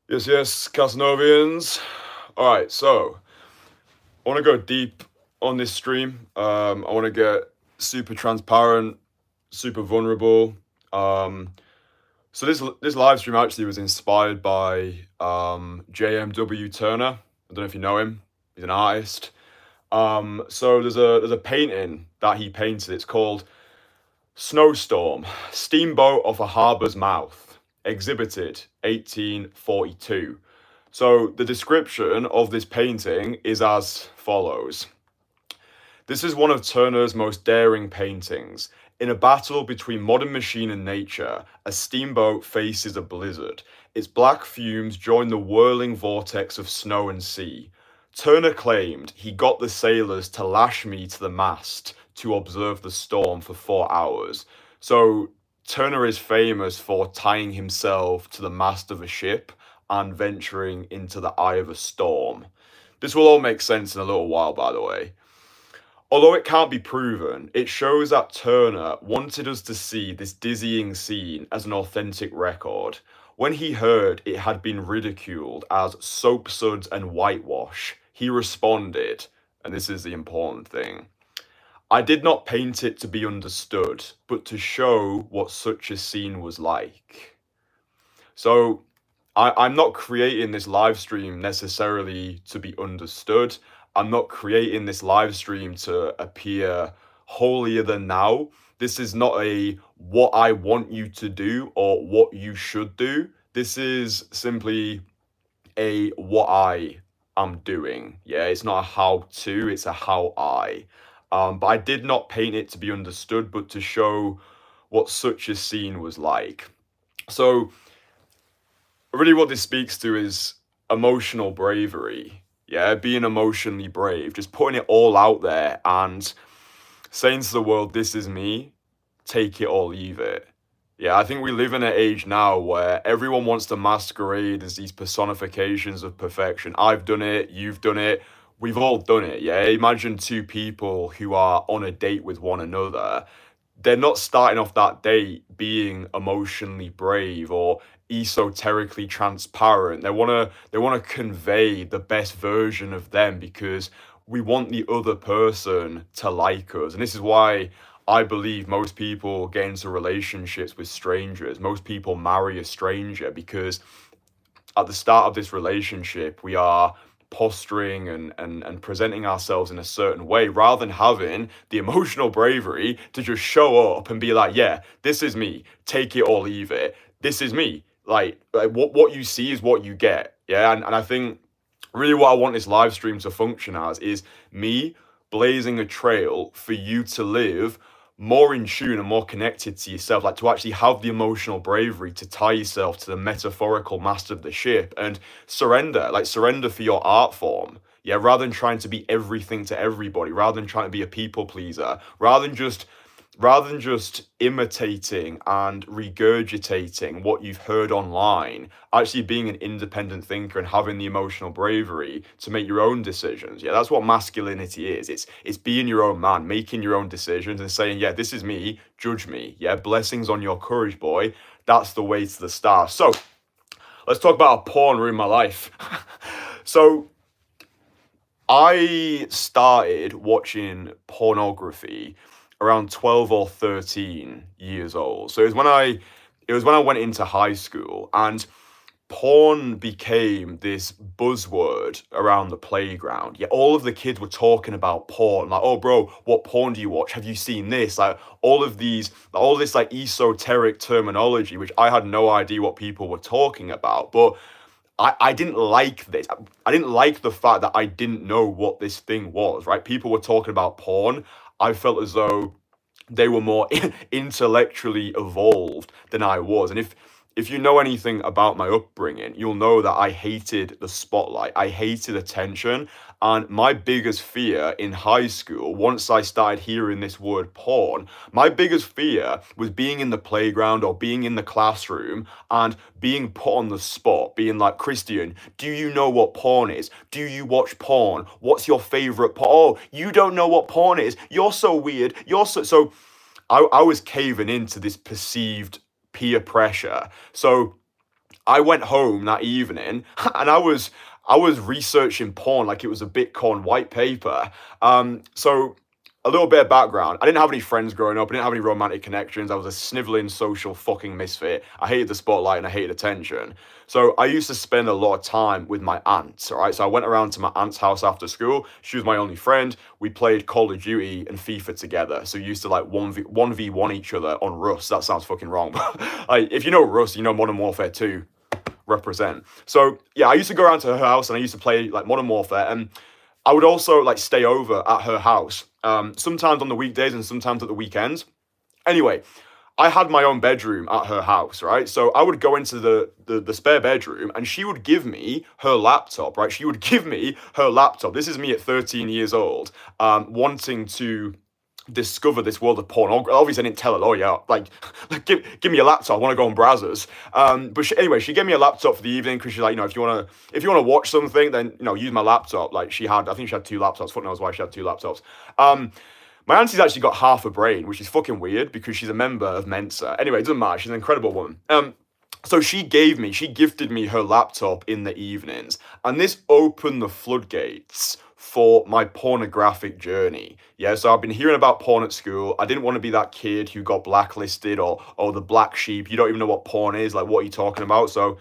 Yes, Casanovians. All right, so I want to go deep on this stream. I want to get super transparent, super vulnerable. Um, so this live stream actually was inspired by JMW Turner. I don't know if you know him. He's an artist. So there's a painting that he painted. It's called Snowstorm, Steamboat off a Harbour's Mouth, exhibited 1842. So the description of this painting is as follows. This is one of Turner's most daring paintings. In a battle between modern machine and nature, a steamboat faces a blizzard. Its black fumes join the whirling vortex of snow and sea. Turner claimed he got the sailors to lash me to the mast to observe the storm for 4 hours. So Turner is famous for tying himself to the mast of a ship and venturing into the eye of a storm. This will all make sense in a little while, by the way. Although it can't be proven, it shows that Turner wanted us to see this dizzying scene as an authentic record. When he heard it had been ridiculed as soapsuds and whitewash, he responded, and this is the important thing, I did not paint it to be understood, but to show what such a scene was like. So I'm not creating this live stream necessarily to be understood. I'm not creating this live stream to appear holier than now. This is not a what I want you to do or what you should do. This is simply a what I am doing. Yeah, it's not a how to, it's a how I. But I did not paint it to be understood, but to show what such a scene was like. So really what this speaks to is emotional bravery. Yeah, being emotionally brave, just putting it all out there and saying to the world, this is me, take it or leave it. Yeah, I think we live in an age now where everyone wants to masquerade as these personifications of perfection. I've done it, you've done it, we've all done it. Yeah, imagine two people who are on a date with one another. They're not starting off that date being emotionally brave or esoterically transparent. They want to convey the best version of them because we want the other person to like us. And this is why I believe most people get into relationships with strangers. Most people marry a stranger because at the start of this relationship, we are posturing and presenting ourselves in a certain way rather than having the emotional bravery to just show up and be like, yeah, this is me, take it or leave it. This is me. Like what you see is what you get. Yeah. And I think really what I want this live stream to function as is me blazing a trail for you to live more in tune and more connected to yourself, like to actually have the emotional bravery to tie yourself to the metaphorical mast of the ship and surrender for your art form. Yeah, rather than trying to be everything to everybody, rather than trying to be a people pleaser, rather than just imitating and regurgitating what you've heard online, actually being an independent thinker and having the emotional bravery to make your own decisions. Yeah, that's what masculinity is. It's being your own man, making your own decisions and saying, yeah, this is me, judge me. Yeah, blessings on your courage, boy. That's the way to the stars. So let's talk about a porn ruin my life. So I started watching pornography around 12 or 13 years old. So it was when I went into high school and porn became this buzzword around the playground. Yeah, all of the kids were talking about porn. Like, oh bro, what porn do you watch? Have you seen this? Like all this like esoteric terminology, which I had no idea what people were talking about. But I didn't like this. I didn't like the fact that I didn't know what this thing was, right? People were talking about porn. I felt as though they were more intellectually evolved than I was. And if you know anything about my upbringing, you'll know that I hated the spotlight. I hated attention. And my biggest fear in high school, once I started hearing this word porn, my biggest fear was being in the playground or being in the classroom and being put on the spot, being like, Christian, do you know what porn is? Do you watch porn? What's your favorite porn? Oh, you don't know what porn is. You're so weird. So I was caving into this perceived peer pressure. So I went home that evening and I was researching porn like it was a Bitcoin white paper. So a little bit of background. I didn't have any friends growing up. I didn't have any romantic connections. I was a sniveling social fucking misfit. I hated the spotlight and I hated attention. So I used to spend a lot of time with my aunts, all right? So I went around to my aunt's house after school. She was my only friend. We played Call of Duty and FIFA together. So we used to like 1v1 each other on Rust. That sounds fucking wrong. But like, if you know Rust, you know Modern Warfare 2 represent. So yeah, I used to go around to her house and I used to play like Modern Warfare, and I would also like stay over at her house, sometimes on the weekdays and sometimes at the weekends. Anyway, I had my own bedroom at her house, right? So I would go into the spare bedroom and she would give me her laptop, right? She would give me her laptop. This is me at 13 years old, wanting to discover this world of porn. Obviously, I didn't tell her, oh yeah, like give me a laptop, I want to go on Brazzers. But anyway, she gave me a laptop for the evening because she's like, if you want to watch something, then use my laptop. Like I think she had two laptops. Fuck knows why she had two laptops. My auntie's actually got half a brain, which is fucking weird because she's a member of Mensa. Anyway, it doesn't matter. She's an incredible woman. So she gifted me her laptop in the evenings, and this opened the floodgates for my pornographic journey. Yeah, so I've been hearing about porn at school. I didn't want to be that kid who got blacklisted or the black sheep. You don't even know what porn is. Like, what are you talking about? So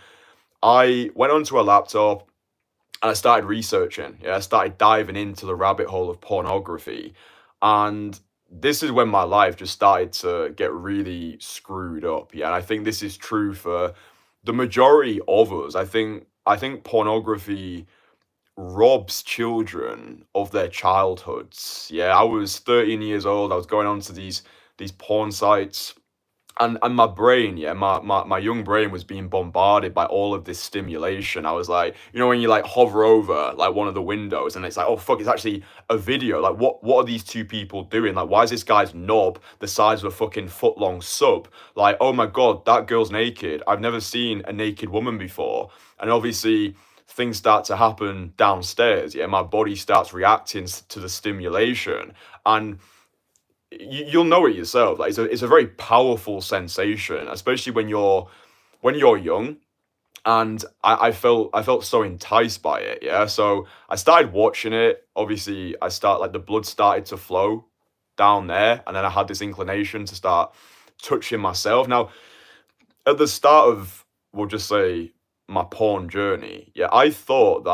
I went onto a laptop and I started researching. Yeah, I started diving into the rabbit hole of pornography. And this is when my life just started to get really screwed up. Yeah, and I think this is true for the majority of us. I think pornography robs children of their childhoods. Yeah, I was 13 years old. I was going on to these porn sites, and my brain, yeah, my young brain was being bombarded by all of this stimulation. I was like, when you like hover over like one of the windows and it's like, oh fuck, it's actually a video. Like, what are these two people doing? Like, why is this guy's knob the size of a fucking foot-long sub? Like, oh my god, that girl's naked. I've never seen a naked woman before. And obviously things start to happen downstairs. Yeah, my body starts reacting to the stimulation, and you'll know it yourself. Like, it's a very powerful sensation, especially when you're young. And I felt so enticed by it. Yeah, so I started watching it. Obviously, the blood started to flow down there, and then I had this inclination to start touching myself. Now, at the start of, we'll just say, my porn journey, yeah, I thought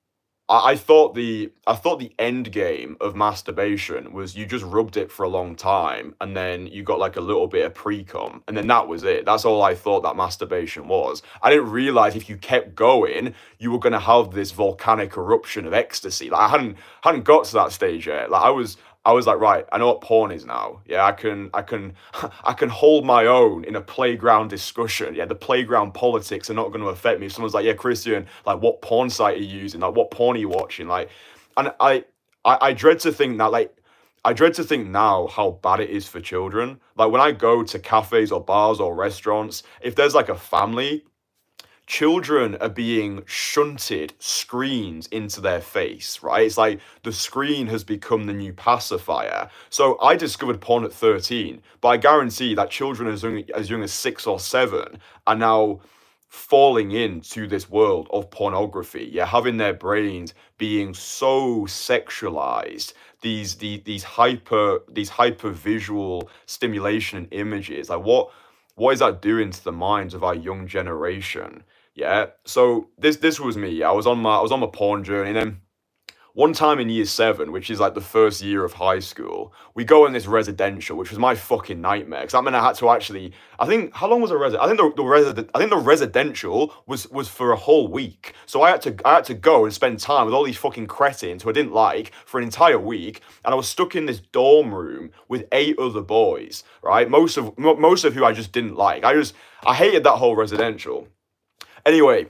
the end game of masturbation was you just rubbed it for a long time and then you got like a little bit of pre-cum and then that was it. That's all I thought that masturbation was. I didn't realize if you kept going, you were going to have this volcanic eruption of ecstasy. Like, I hadn't got to that stage yet. Like, I was like, right, I know what porn is now. Yeah, I can hold my own in a playground discussion. Yeah, the playground politics are not going to affect me. If someone's like, yeah, Christian, like, what porn site are you using? Like, what porn are you watching? Like, and I dread to think that, like, I dread to think now how bad it is for children. Like, when I go to cafes or bars or restaurants, if there's like a family, children are being shunted screens into their face, right? It's like the screen has become the new pacifier. So I discovered porn at 13, but I guarantee that children as young as 6 or 7 are now falling into this world of pornography. Yeah, having their brains being so sexualized. These hyper visual stimulation and images. Like, what is that doing to the minds of our young generation? Yeah, so this was me. Yeah, I was on my porn journey, and then one time in year 7, which is like the first year of high school, we go in this residential, which was my fucking nightmare. Because that meant I had to actually, I think, how long was a resident? I think the residential was for a whole week. So I had to go and spend time with all these fucking cretins who I didn't like for an entire week, and I was stuck in this dorm room with 8 other boys, right? Most of who I just didn't like. I hated that whole residential. Anyway,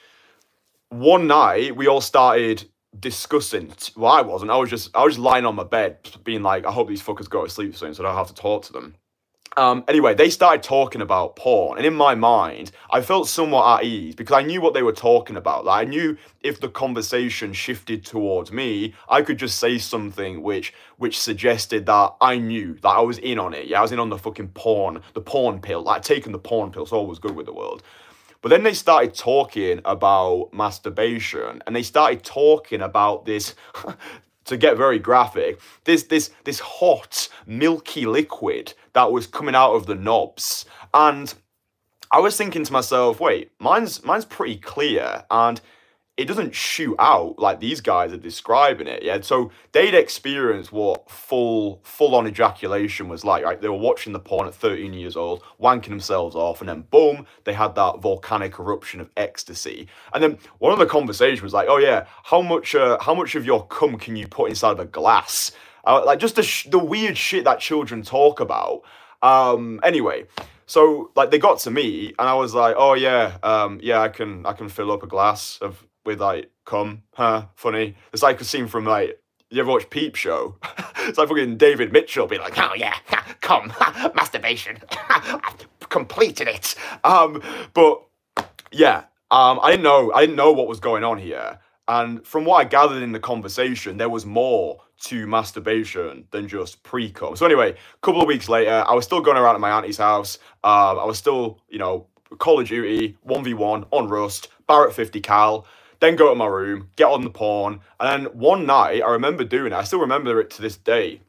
one night we all started discussing. Well, I wasn't. I was just lying on my bed, being like, I hope these fuckers go to sleep soon, so I don't have to talk to them. Anyway, they started talking about porn, and in my mind, I felt somewhat at ease because I knew what they were talking about. Like, I knew if the conversation shifted towards me, I could just say something which suggested that I knew that I was in on it. Yeah, I was in on the fucking porn, the porn pill. Like, taking the porn pill, so all was good with the world. But then they started talking about masturbation, and they started talking about this, to get very graphic, this hot, milky liquid that was coming out of the knobs. And I was thinking to myself, wait, mine's pretty clear, and it doesn't shoot out like these guys are describing it. Yeah, so they'd experienced what full on ejaculation was like. Right, they were watching the porn at 13 years old, wanking themselves off, and then boom, they had that volcanic eruption of ecstasy. And then one of the conversations was like, oh yeah, how much of your cum can you put inside of a glass? Like just the weird shit that children talk about. Anyway. So like they got to me and I was like, oh yeah, yeah, I can fill up a glass with like cum. Huh, funny. It's like a scene from like, you ever watch Peep Show? It's like fucking David Mitchell being like, oh yeah, cum, masturbation, I've completed it. But yeah, I didn't know what was going on here. And from what I gathered in the conversation, there was more to masturbation than just pre-cum. So anyway, a couple of weeks later, I was still going around at my auntie's house. I was still, Call of Duty, 1v1 on Rust, Barrett 50 cal, then go to my room, get on the porn. And then one night, I remember doing it. I still remember it to this day.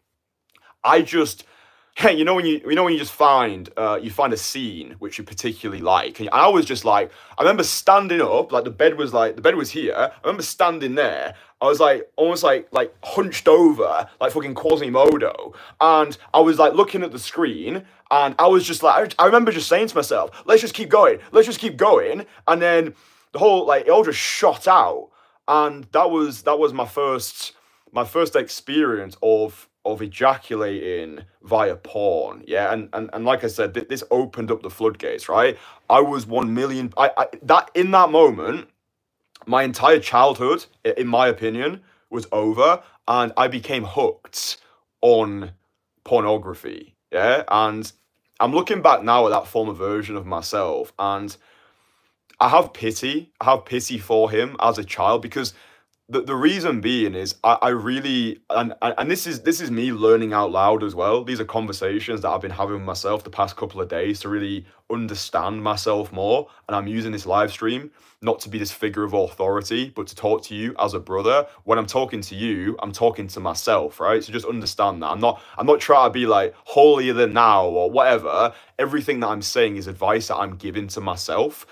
I just... Hey, when you just find a scene which you particularly like, and I was just like, I remember standing up, like the bed was here. I remember standing there. I was like almost like hunched over, like fucking Quasimodo, and I was like looking at the screen, and I was just like, I remember just saying to myself, let's just keep going, and then the whole it all just shot out, and that was my first experience of ejaculating via porn. Yeah, and like I said, this opened up the floodgates, right? I was 1 million, that in that moment, my entire childhood, in my opinion, was over, and I became hooked on pornography. Yeah, and I'm looking back now at that former version of myself, and I have pity for him as a child, because the reason being is I really, and this is me learning out loud as well. These are conversations that I've been having with myself the past couple of days to really understand myself more. And I'm using this live stream not to be this figure of authority, but to talk to you as a brother. When I'm talking to you, I'm talking to myself, right? So just understand that. I'm not trying to be like holier than thou or whatever. Everything that I'm saying is advice that I'm giving to myself.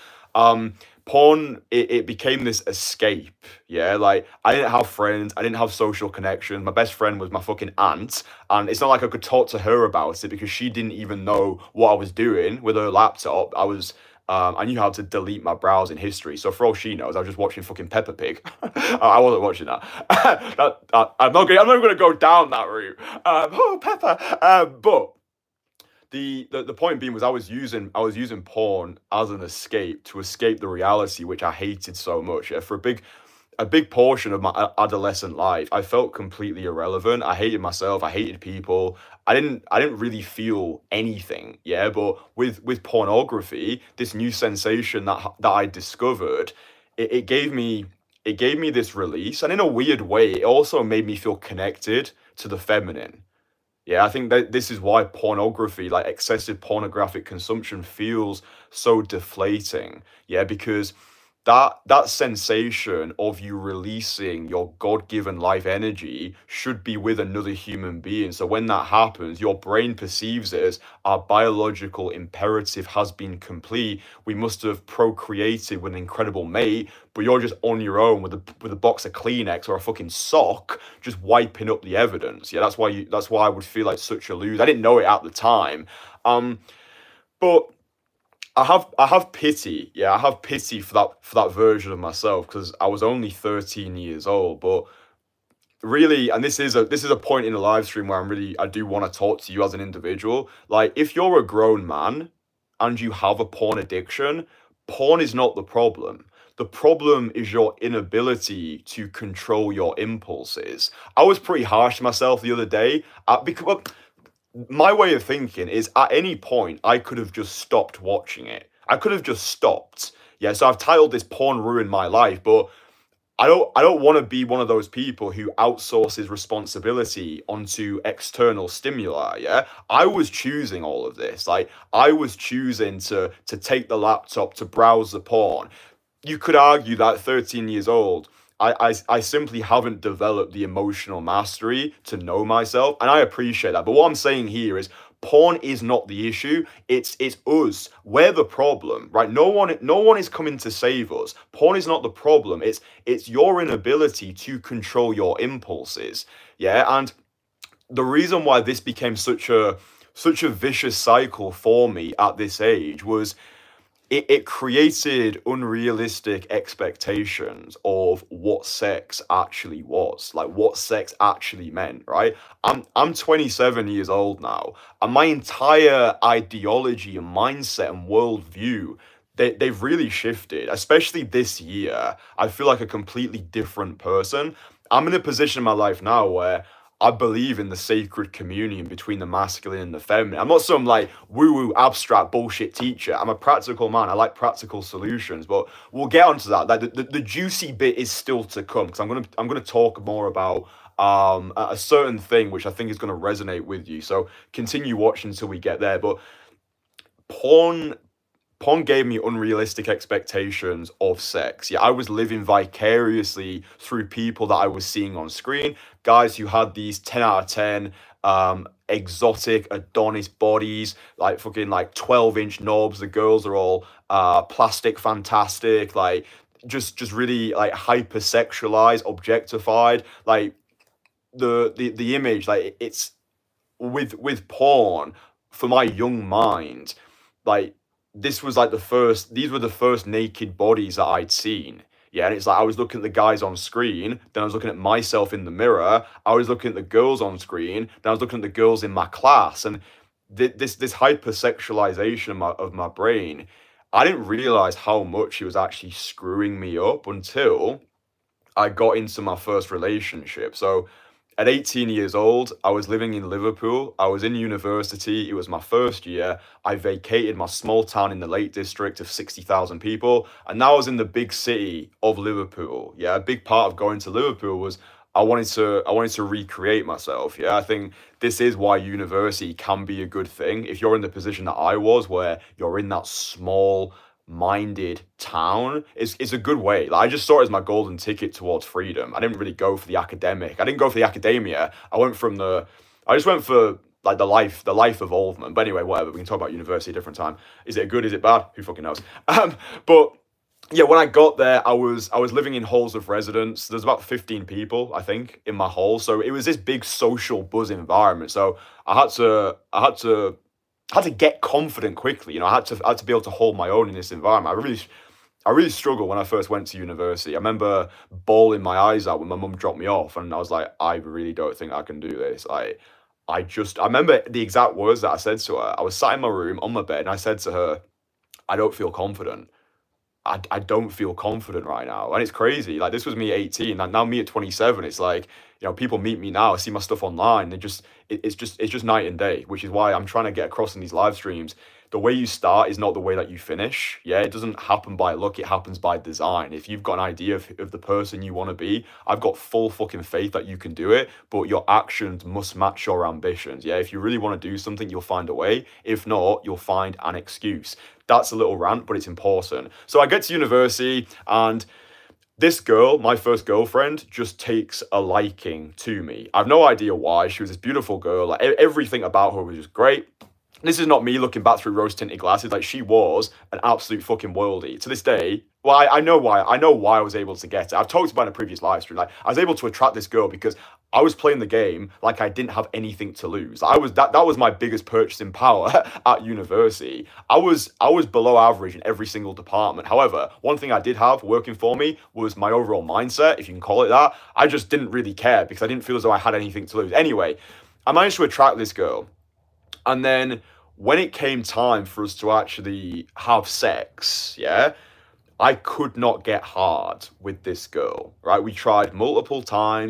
Porn, it became this escape, yeah? Like, I didn't have friends, I didn't have social connections, my best friend was my fucking aunt, and it's not like I could talk to her about it, because she didn't even know what I was doing with her laptop. I knew how to delete my browsing history, so for all she knows, I was just watching fucking Peppa Pig. I wasn't watching that. I'm not gonna go down that route. Peppa. But the point being was I was using porn as an escape to escape the reality which I hated so much. Yeah, for a big portion of my adolescent life, I felt completely irrelevant. I hated myself. I hated people. I didn't really feel anything. Yeah, but with pornography, this new sensation that I discovered, it gave me this release, and in a weird way, it also made me feel connected to the feminine. Yeah, I think that this is why pornography, like excessive pornographic consumption, feels so deflating. Yeah, because that sensation of you releasing your God-given life energy should be with another human being. So when that happens, your brain perceives it as our biological imperative has been complete. We must have procreated with an incredible mate, but you're just on your own with a box of Kleenex or a fucking sock, just wiping up the evidence. Yeah, that's why I would feel like such a loser. I didn't know it at the time, but I have pity. Yeah, I have pity for that version of myself, because I was only 13 years old. But really, and this is a point in the live stream where I do want to talk to you as an individual. Like, if you're a grown man and you have a porn addiction, porn is not the problem. The problem is your inability to control your impulses. I was pretty harsh to myself the other day, because my way of thinking is at any point I could have just stopped watching it. I could have just stopped. Yeah, so I've titled this "Porn Ruined My Life," but I don't want to be one of those people who outsources responsibility onto external stimuli. Yeah, I was choosing all of this. Like I was choosing to take the laptop to browse the porn. You could argue that 13 years old, I simply haven't developed the emotional mastery to know myself, and I appreciate that. But what I'm saying here is porn is not the issue. It's us. We're the problem, right? No one is coming to save us. Porn is not the problem. It's your inability to control your impulses. Yeah, and the reason why this became such a vicious cycle for me at this age was it created unrealistic expectations of what sex actually was, like what sex actually meant, right? I'm 27 years old now, and my entire ideology and mindset and worldview, they've really shifted, especially this year. I feel like a completely different person. I'm in a position in my life now where I believe in the sacred communion between the masculine and the feminine. I'm not some like woo-woo abstract bullshit teacher. I'm a practical man. I like practical solutions, but we'll get onto that. Like the juicy bit is still to come because I'm gonna talk more about a certain thing which I think is gonna resonate with you. So continue watching until we get there. But porn porn gave me unrealistic expectations of sex. Yeah, I was living vicariously through people that I was seeing on screen, guys who had these 10 out of 10 exotic Adonis bodies, like fucking like 12-inch knobs. The girls are all plastic fantastic, like just really like hypersexualized, objectified. Like the image, like it's with porn for my young mind, like this was like these were the first naked bodies that I'd seen. Yeah, and it's like I was looking at the guys on screen, then I was looking at myself in the mirror, I was looking at the girls on screen, then I was looking at the girls in my class, and this hypersexualization of my brain, I didn't realize how much it was actually screwing me up until I got into my first relationship. So at 18 years old, I was living in Liverpool. I was in university. It was my first year. I vacated my small town in the Lake District of 60,000 people. And now I was in the big city of Liverpool. Yeah, a big part of going to Liverpool was I wanted to recreate myself. Yeah, I think this is why university can be a good thing. If you're in the position that I was, where you're in that small minded town, it's a good way. Like I just saw it as my golden ticket towards freedom. I didn't really go for the academic. I didn't go for the academia. I just went for like the life evolvement. But anyway, whatever. We can talk about university a different time. Is it good? Is it bad? Who fucking knows? But yeah, when I got there, I was living in halls of residence. There's about 15 people, I think, in my hall. So it was this big social buzz environment. So I had to get confident quickly. I had to be able to hold my own in this environment. I really struggled when I first went to university. I remember bawling my eyes out when my mum dropped me off, and I was like, I really don't think I can do this. I remember the exact words that I said to her. I was sat in my room on my bed, and I said to her, I don't feel confident. I don't feel confident right now. And it's crazy. Like this was me 18, and now me at 27. It's like, people meet me now, see my stuff online. It's just night and day, which is why I'm trying to get across in these live streams. The way you start is not the way that you finish. Yeah, it doesn't happen by luck, it happens by design. If you've got an idea of the person you want to be, I've got full fucking faith that you can do it, but your actions must match your ambitions. Yeah, if you really want to do something, you'll find a way. If not, you'll find an excuse. That's a little rant, but it's important. So I get to university, and this girl, my first girlfriend, just takes a liking to me. I have no idea why. She was this beautiful girl. Like everything about her was just great. This is not me looking back through rose-tinted glasses. Like she was an absolute fucking worldie. To this day, well, I know why. I know why I was able to get it. I've talked about it in a previous live stream. Like I was able to attract this girl because I was playing the game like I didn't have anything to lose. That was my biggest purchasing power at university. I was below average in every single department. However, one thing I did have working for me was my overall mindset, if you can call it that. I just didn't really care because I didn't feel as though I had anything to lose. Anyway, I managed to attract this girl. And then when it came time for us to actually have sex, yeah, I could not get hard with this girl, right? We tried multiple times,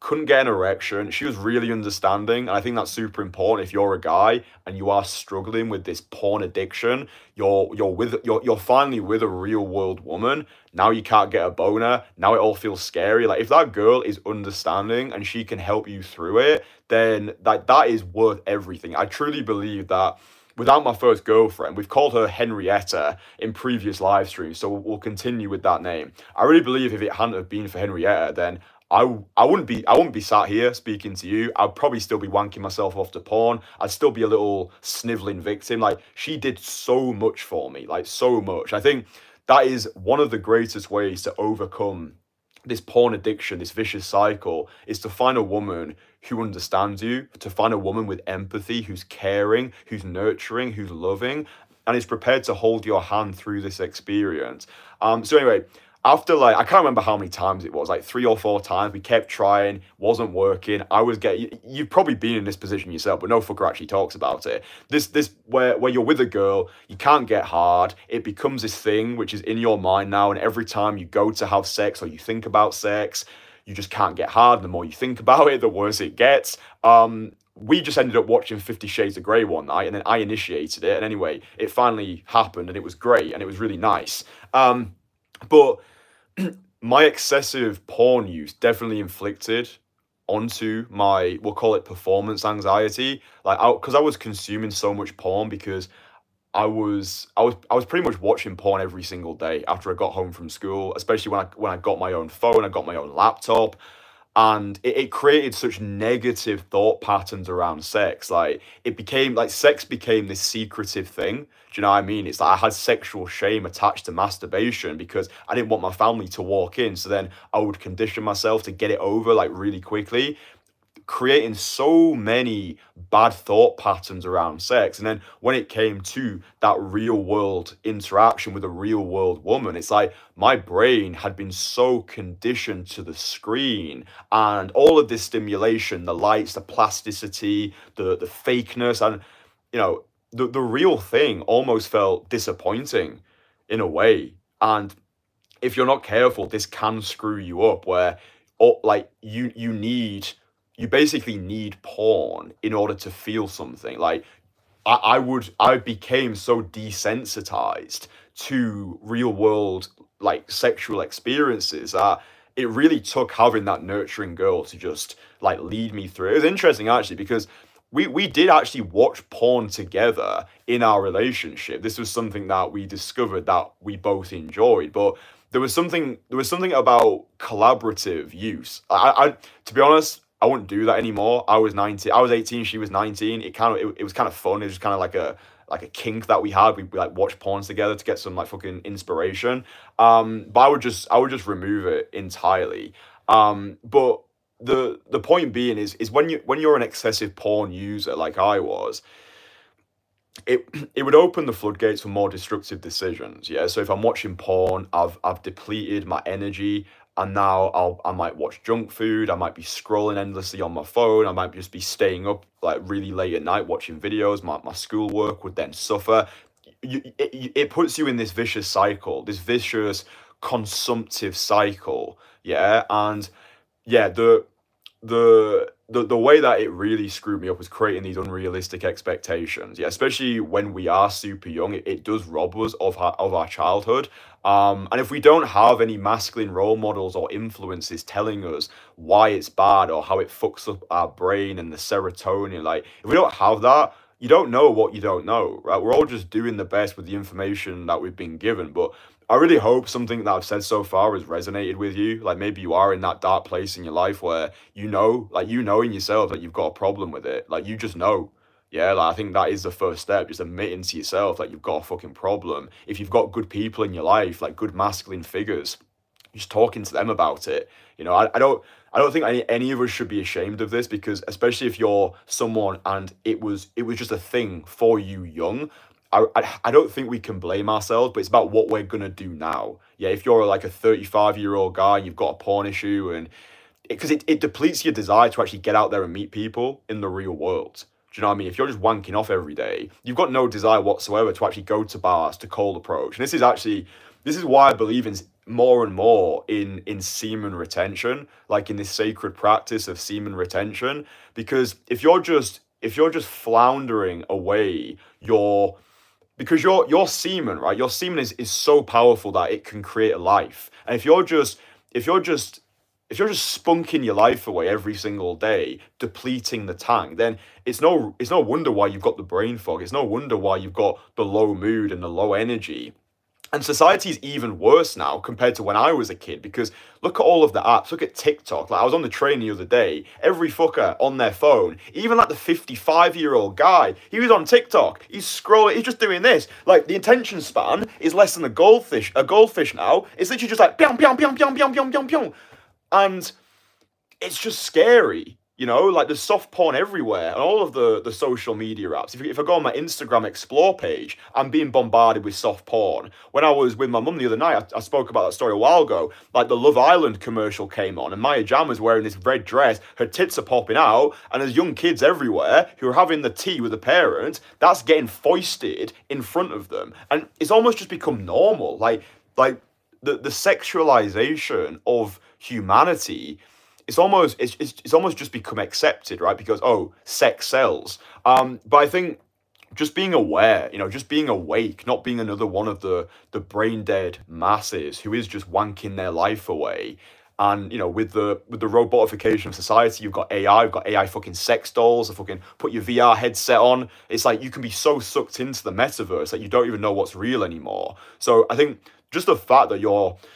couldn't get an erection. She was really understanding, and I think that's super important if you're a guy and you are struggling with this porn addiction. You're finally with a real world woman. Now you can't get a boner. Now it all feels scary. Like if that girl is understanding and she can help you through it, then that is worth everything. I truly believe that. Without my first girlfriend, we've called her Henrietta in previous live streams, so we'll continue with that name. I really believe if it hadn't have been for Henrietta, then I wouldn't be sat here speaking to you. I'd probably still be wanking myself off to porn. I'd still be a little sniveling victim. Like she did so much for me, like so much. I think that is one of the greatest ways to overcome this porn addiction, this vicious cycle, is to find a woman who understands you, to find a woman with empathy, who's caring, who's nurturing, who's loving, and is prepared to hold your hand through this experience. So anyway, after like, I can't remember how many times it was, like 3 or 4 times, we kept trying, wasn't working. I was getting, you've probably been in this position yourself, but no fucker actually talks about it. This where you're with a girl, you can't get hard. It becomes this thing which is in your mind now, and every time you go to have sex or you think about sex, you just can't get hard. The more you think about it, the worse it gets. We just ended up watching 50 Shades of Grey one night, and then I initiated it. And anyway, it finally happened, and it was great, and it was really nice. But my excessive porn use definitely inflicted onto my, we'll call it performance anxiety. Like, because I was consuming so much porn because I was pretty much watching porn every single day after I got home from school, especially when I got my own phone, I got my own laptop. And it created such negative thought patterns around sex. Like it became like sex became this secretive thing. Do you know what I mean? It's like I had sexual shame attached to masturbation because I didn't want my family to walk in. So then I would condition myself to get it over like really quickly, creating so many bad thought patterns around sex. And then when it came to that real world interaction with a real world woman, it's like my brain had been so conditioned to the screen and all of this stimulation, the lights, the plasticity, the fakeness, and you know, the real thing almost felt disappointing in a way. And if you're not careful, this can screw you up where like you basically need porn in order to feel something. Like I became so desensitized to real world like sexual experiences that it really took having that nurturing girl to just like lead me through. It was interesting actually because we did actually watch porn together in our relationship. This was something that we discovered that we both enjoyed, but there was something about collaborative use. I to be honest, I wouldn't do that anymore. I was 19, I was 18, she was 19. It was kind of fun. It was kind of like a kink that we had. We like watched porns together to get some like fucking inspiration. But I would just remove it entirely. But the point being is when you're an excessive porn user like I was, it would open the floodgates for more destructive decisions. Yeah. So if I'm watching porn, I've depleted my energy. And now I might watch junk food. I might be scrolling endlessly on my phone. I might just be staying up like really late at night watching videos. My schoolwork would then suffer. It puts you in this vicious cycle, this vicious consumptive cycle. Yeah, and yeah, the way that it really screwed me up was creating these unrealistic expectations. Yeah, especially when we are super young, it does rob us of our childhood. And if we don't have any masculine role models or influences telling us why it's bad or how it fucks up our brain and the serotonin, like if we don't have that, you don't know what you don't know, right? We're all just doing the best with the information that we've been given. But I really hope something that I've said so far has resonated with you. Like maybe you are in that dark place in your life where you know in yourself that you've got a problem with it. Like you just know. Yeah, like I think that is the first step, just admitting to yourself that you've got a fucking problem. If you've got good people in your life, like good masculine figures, just talking to them about it. You know, I don't think any of us should be ashamed of this because especially if you're someone and it was just a thing for you young. I don't think we can blame ourselves, but it's about what we're gonna do now. Yeah, if you're like a 35-year-old guy, you've got a porn issue, and because it depletes your desire to actually get out there and meet people in the real world. Do you know what I mean? If you're just wanking off every day, you've got no desire whatsoever to actually go to bars, to cold approach. And this is why I believe in more and more in semen retention, like in this sacred practice of semen retention. Because if you're just floundering away because your semen, right? Your semen is so powerful that it can create a life. And if you're just if you're just spunking your life away every single day, depleting the tank, then it's no wonder why you've got the brain fog. It's no wonder why you've got the low mood and the low energy. And society is even worse now compared to when I was a kid, because look at all of the apps. Look at TikTok. Like, I was on the train the other day. Every fucker on their phone, even like the 55-year-old guy, he was on TikTok. He's scrolling. He's just doing this. Like, the attention span is less than a goldfish. A goldfish now. It's literally just like pyong pyong pyong pyong pyong pyong pyong pyong, and it's just scary. Like, there's soft porn everywhere and all of the social media apps. If I go on my Instagram Explore page, I'm being bombarded with soft porn. When I was with my mum the other night, I spoke about that story a while ago. Like, the Love Island commercial came on and Maya Jam was wearing this red dress. Her tits are popping out, and there's young kids everywhere who are having the tea with the parents. That's getting foisted in front of them. And it's almost just become normal. Like the sexualization of humanity, it's almost just become accepted, right? Because, oh, sex sells. But I think just being aware, just being awake, not being another one of the brain dead masses who is just wanking their life away. And with the robotification of society, you've got AI, you've got AI fucking sex dolls, fucking put your VR headset on. It's like you can be so sucked into the metaverse that you don't even know what's real anymore. So I think just the fact that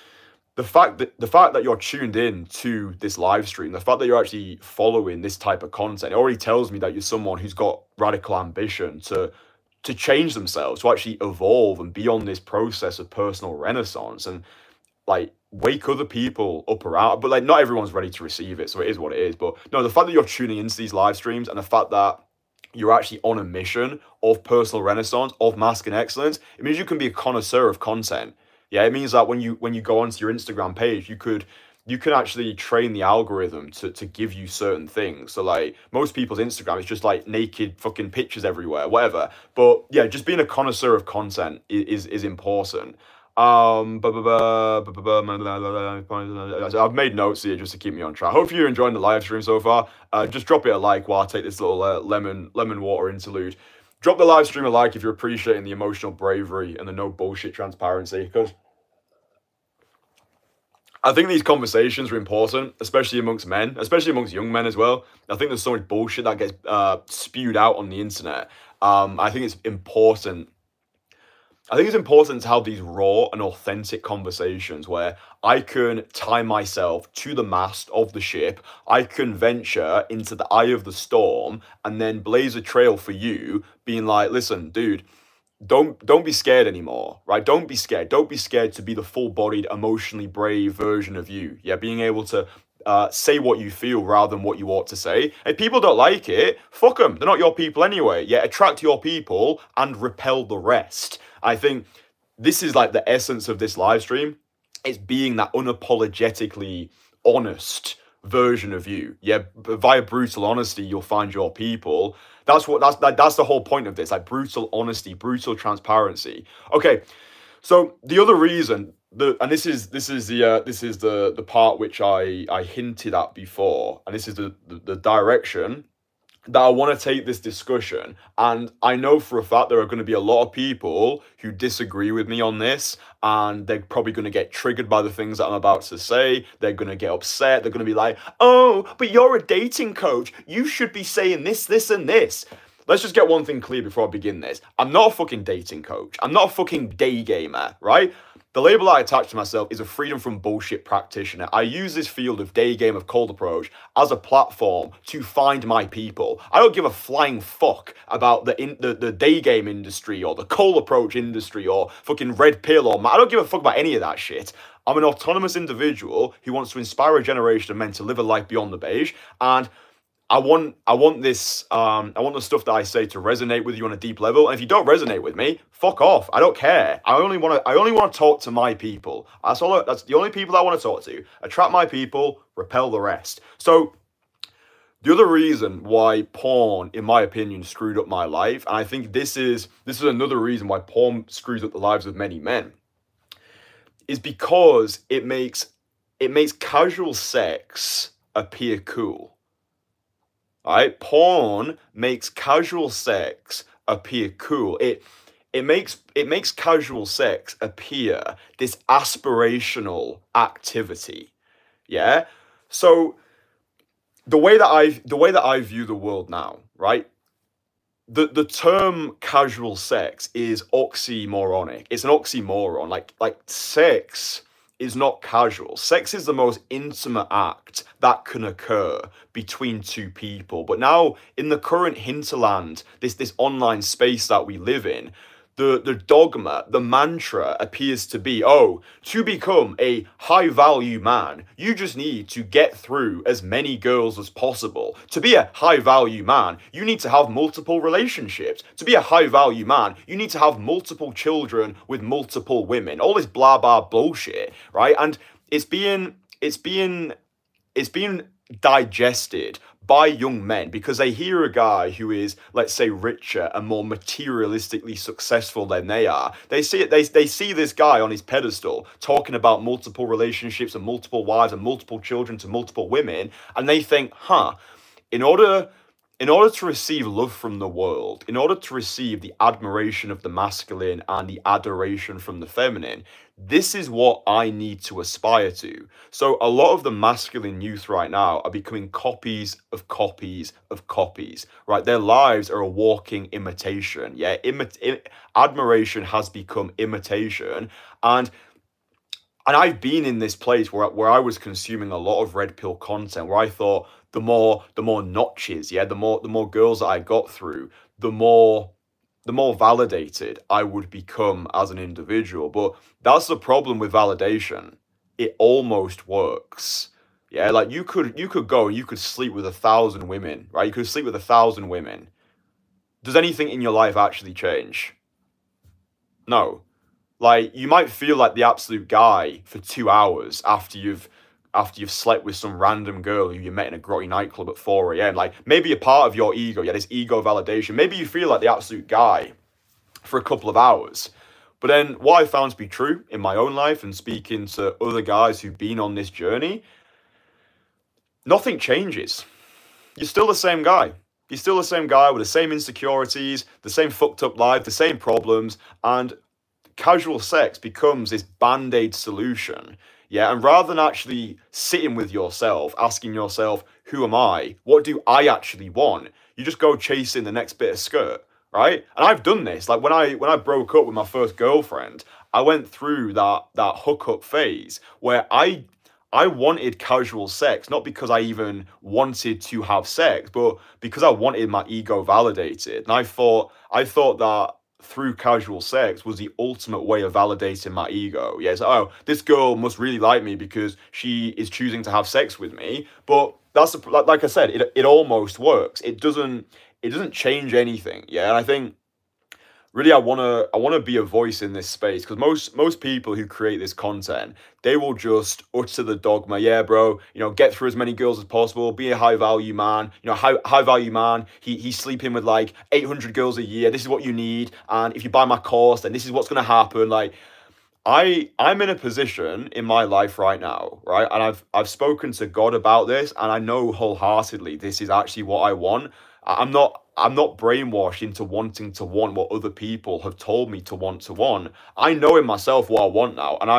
you're tuned in to this live stream, the fact that you're actually following this type of content, it already tells me that you're someone who's got radical ambition to change themselves, to actually evolve and be on this process of personal renaissance and like wake other people up around. But like, not everyone's ready to receive it, so it is what it is. But no, the fact that you're tuning into these live streams and the fact that you're actually on a mission of personal renaissance, of masculine excellence, it means you can be a connoisseur of content. Yeah, it means that when you go onto your Instagram page, you can actually train the algorithm to give you certain things. So like, most people's Instagram is just like naked fucking pictures everywhere, whatever. But yeah, just being a connoisseur of content is important. I've made notes here just to keep me on track. Hope you're enjoying the live stream so far. Just drop it a like while I take this little lemon water interlude. Drop the live stream a like if you're appreciating the emotional bravery and the no bullshit transparency, because I think these conversations are important, especially amongst men, especially amongst young men as well. I think there's so much bullshit that gets spewed out on the internet. I think it's important to have these raw and authentic conversations where I can tie myself to the mast of the ship. I can venture into the eye of the storm and then blaze a trail for you, being like, listen, dude, don't be scared anymore, right? Don't be scared. Don't be scared to be the full-bodied, emotionally brave version of you. Yeah, being able to say what you feel rather than what you ought to say. If people don't like it, fuck them. They're not your people anyway. Yeah, attract your people and repel the rest. I think this is like the essence of this live stream. It's being that unapologetically honest version of you. Yeah, via brutal honesty, you'll find your people. That's the whole point of this, like brutal honesty, brutal transparency. Okay, so the other reason, and this is the part which I hinted at before, and this is the direction that I want to take this discussion. And I know for a fact there are going to be a lot of people who disagree with me on this, and they're probably going to get triggered by the things that I'm about to say. They're going to get upset. They're going to be like, oh, but you're a dating coach. You should be saying this, this, and this. Let's just get one thing clear before I begin this. I'm not a fucking dating coach. I'm not a fucking day gamer, right? The label I attach to myself is a freedom from bullshit practitioner. I use this field of day game of cold approach as a platform to find my people. I don't give a flying fuck about the day game industry or the cold approach industry or fucking red pill or I don't give a fuck about any of that shit. I'm an autonomous individual who wants to inspire a generation of men to live a life beyond the beige, and I want the stuff that I say to resonate with you on a deep level. And if you don't resonate with me, fuck off. I don't care. I only want to talk to my people. That's the only people I want to talk to. Attract my people, repel the rest. So the other reason why porn, in my opinion, screwed up my life, and I think this is another reason why porn screws up the lives of many men, is because it makes casual sex appear cool. Right? Porn makes casual sex appear cool. It makes casual sex appear this aspirational activity. Yeah? So the way that I view the world now, right? The term casual sex is oxymoronic. It's an oxymoron. Like sex is not casual. Sex is the most intimate act that can occur between two people. But now in the current hinterland, this online space that we live in, the dogma, the mantra appears to be, oh, to become a high value man, you just need to get through as many girls as possible. To be a high value man, you need to have multiple relationships. To be a high value man, you need to have multiple children with multiple women. All this blah blah bullshit, right? And it's being digested by young men because they hear a guy who is, let's say, richer and more materialistically successful than they are. They see it. They see this guy on his pedestal talking about multiple relationships and multiple wives and multiple children to multiple women, and they think, in order to receive love from the world, in order to receive the admiration of the masculine and the adoration from the feminine, this is what I need to aspire to. So a lot of the masculine youth right now are becoming copies of copies of copies, right? Their lives are a walking imitation. Yeah, admiration has become imitation. And I've been in this place where I was consuming a lot of red pill content, where I thought the more notches, yeah, the more girls that I got through, the more validated I would become as an individual. But that's the problem with validation. It almost works. Yeah, like you could go and you could sleep with 1,000 women, right? You could sleep with 1,000 women. Does anything in your life actually change? No. Like, you might feel like the absolute guy for 2 hours after you've slept with some random girl who you met in a grotty nightclub at 4 a.m. Like, maybe a part of your ego, yeah, this ego validation, maybe you feel like the absolute guy for a couple of hours. But then what I found to be true in my own life and speaking to other guys who've been on this journey, nothing changes. You're still the same guy. You're still the same guy with the same insecurities, the same fucked up life, the same problems, and casual sex becomes this band-aid solution. Yeah, and rather than actually sitting with yourself, asking yourself, who am I? What do I actually want? You just go chasing the next bit of skirt, right? And I've done this. Like when I broke up with my first girlfriend, I went through that hookup phase where I wanted casual sex, not because I even wanted to have sex, but because I wanted my ego validated. And I thought that through casual sex was the ultimate way of validating my ego. Yeah, so, oh, this girl must really like me because she is choosing to have sex with me. But that's like I said, it almost works. It doesn't change anything. Yeah, and I think really I wanna be a voice in this space because most people who create this content, they will just utter the dogma, yeah, bro, get through as many girls as possible, be a high value man, high value man, he's sleeping with like 800 girls a year, this is what you need, and if you buy my course, then this is what's gonna happen. Like I'm in a position in my life right now, right? And I've spoken to God about this, and I know wholeheartedly this is actually what I want. I'm not brainwashed into wanting to want what other people have told me to want. I know in myself what I want now, and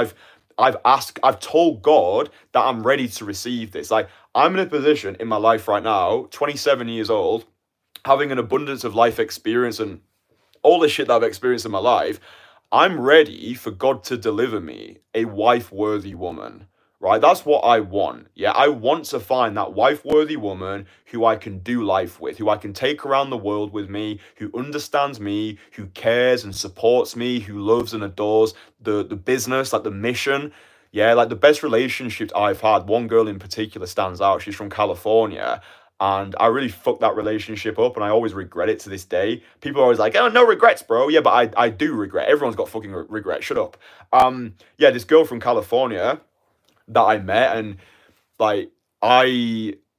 I've told God that I'm ready to receive this. Like, I'm in a position in my life right now, 27 years old, having an abundance of life experience and all the shit that I've experienced in my life. I'm ready for God to deliver me a wife-worthy woman. Right, that's what I want. Yeah, I want to find that wife-worthy woman who I can do life with, who I can take around the world with me, who understands me, who cares and supports me, who loves and adores the business, like the mission. Yeah, like the best relationships I've had, one girl in particular stands out. She's from California. And I really fucked that relationship up, and I always regret it to this day. People are always like, oh, no regrets, bro. Yeah, but I do regret. Everyone's got fucking regret. Shut up. Yeah, this girl from California that I met, and like I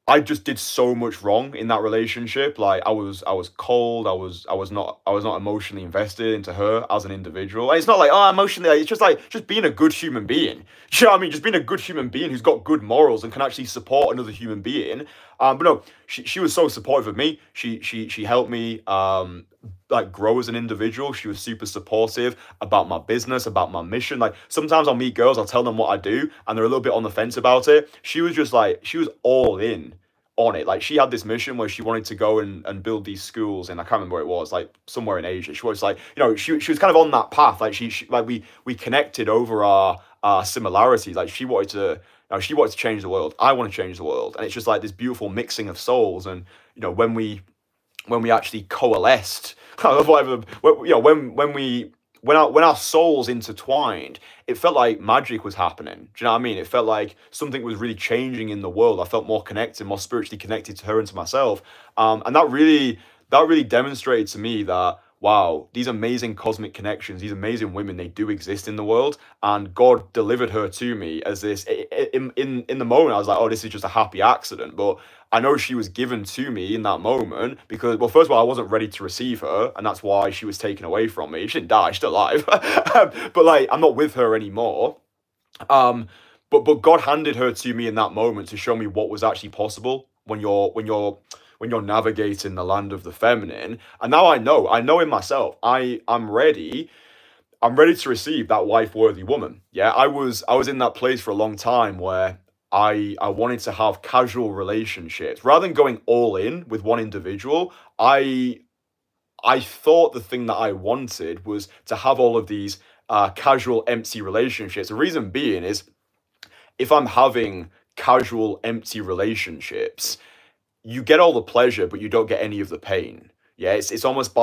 I just did so much wrong in that relationship. Like I was cold. I was not emotionally invested into her as an individual. And it's not like, oh, emotionally. Like, it's just like just being a good human being. You know what I mean? Just being a good human being who's got good morals and can actually support another human being. But no, she was so supportive of me. She helped me like grow as an individual. She was super supportive about my business, about my mission. Like sometimes I'll meet girls, I'll tell them what I do, and they're a little bit on the fence about it. She was just like, she was all in on it. Like she had this mission where she wanted to go and build these schools, and I can't remember where it was, like somewhere in Asia. She was like, you know, she was kind of on that path. Like she like we connected over our similarities. Like she wanted to, you know, she wanted to change the world. I want to change the world, and it's just like this beautiful mixing of souls. And you know, when we actually coalesced, whatever, you know, when our souls intertwined, it felt like magic was happening. Do you know what I mean? It felt like something was really changing in the world. I felt more connected, more spiritually connected to her and to myself. And that really demonstrated to me that wow, these amazing cosmic connections, these amazing women, they do exist in the world. And God delivered her to me as this. In the moment, I was like, oh, this is just a happy accident. But I know she was given to me in that moment because, well, first of all, I wasn't ready to receive her, and that's why she was taken away from me. She didn't die; she's still alive. But like, I'm not with her anymore. But God handed her to me in that moment to show me what was actually possible when you're navigating the land of the feminine. And now I know in myself, I'm ready to receive that wife worthy woman. Yeah, I was in that place for a long time where I wanted to have casual relationships rather than going all in with one individual. I thought the thing that I wanted was to have all of these casual empty relationships. The reason being is if I'm having casual empty relationships, you get all the pleasure, but you don't get any of the pain. Yeah, it's almost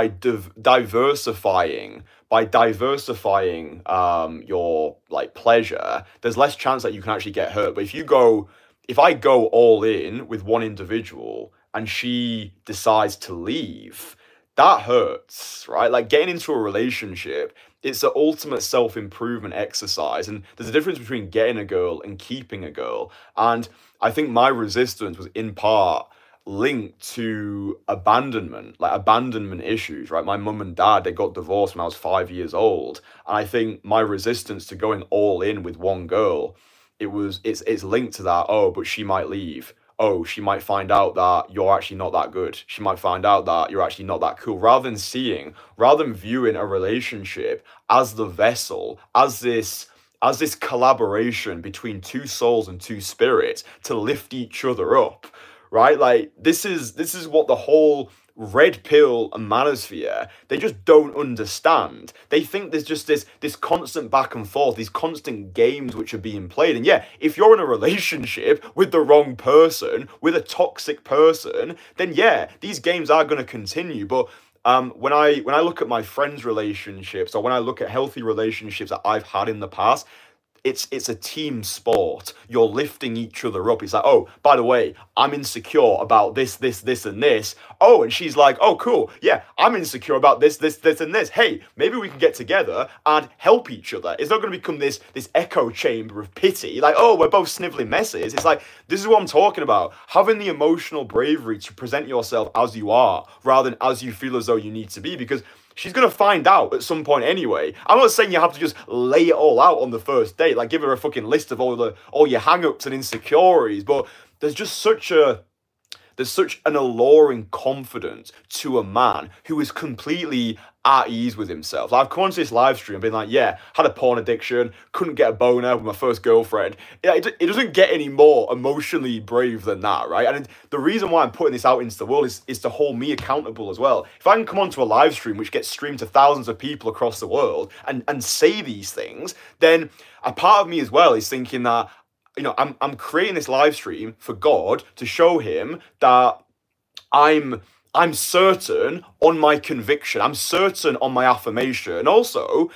by diversifying your like pleasure, there's less chance that you can actually get hurt. But if I go all in with one individual and she decides to leave, that hurts, right? Like getting into a relationship, it's the ultimate self-improvement exercise. And there's a difference between getting a girl and keeping a girl. And I think my resistance was in part linked to abandonment, like abandonment issues, right? My mum and dad, they got divorced when I was 5 years old. And I think my resistance to going all in with one girl, it's linked to that. Oh, but she might leave. Oh, she might find out that you're actually not that good. She might find out that you're actually not that cool. Rather than viewing a relationship as the vessel, as this collaboration between two souls and two spirits to lift each other up, right? Like this is what the whole red pill and manosphere, they just don't understand. They think there's just this constant back and forth, these constant games which are being played. And yeah, if you're in a relationship with the wrong person, with a toxic person, then yeah, these games are going to continue. But when I look at my friends' relationships, or when I look at healthy relationships that I've had in the past, it's a team sport. You're lifting each other up. It's like, oh, by the way, I'm insecure about this, and this. Oh, and she's like, oh, cool. Yeah, I'm insecure about this, and this. Hey, maybe we can get together and help each other. It's not going to become this echo chamber of pity. Like, oh, we're both sniveling messes. It's like, this is what I'm talking about. Having the emotional bravery to present yourself as you are, rather than as you feel as though you need to be, because she's going to find out at some point anyway. I'm not saying you have to just lay it all out on the first date, like give her a fucking list of all your hang-ups and insecurities, but there's just there's such an alluring confidence to a man who is completely at ease with himself. Like, I've come onto this live stream and been like, yeah, had a porn addiction, couldn't get a boner with my first girlfriend. It doesn't get any more emotionally brave than that, right? And the reason why I'm putting this out into the world is to hold me accountable as well. If I can come onto a live stream which gets streamed to thousands of people across the world and say these things, then a part of me as well is thinking that, you know, I'm creating this live stream for God to show him that I'm certain on my conviction. I'm certain on my affirmation. And also,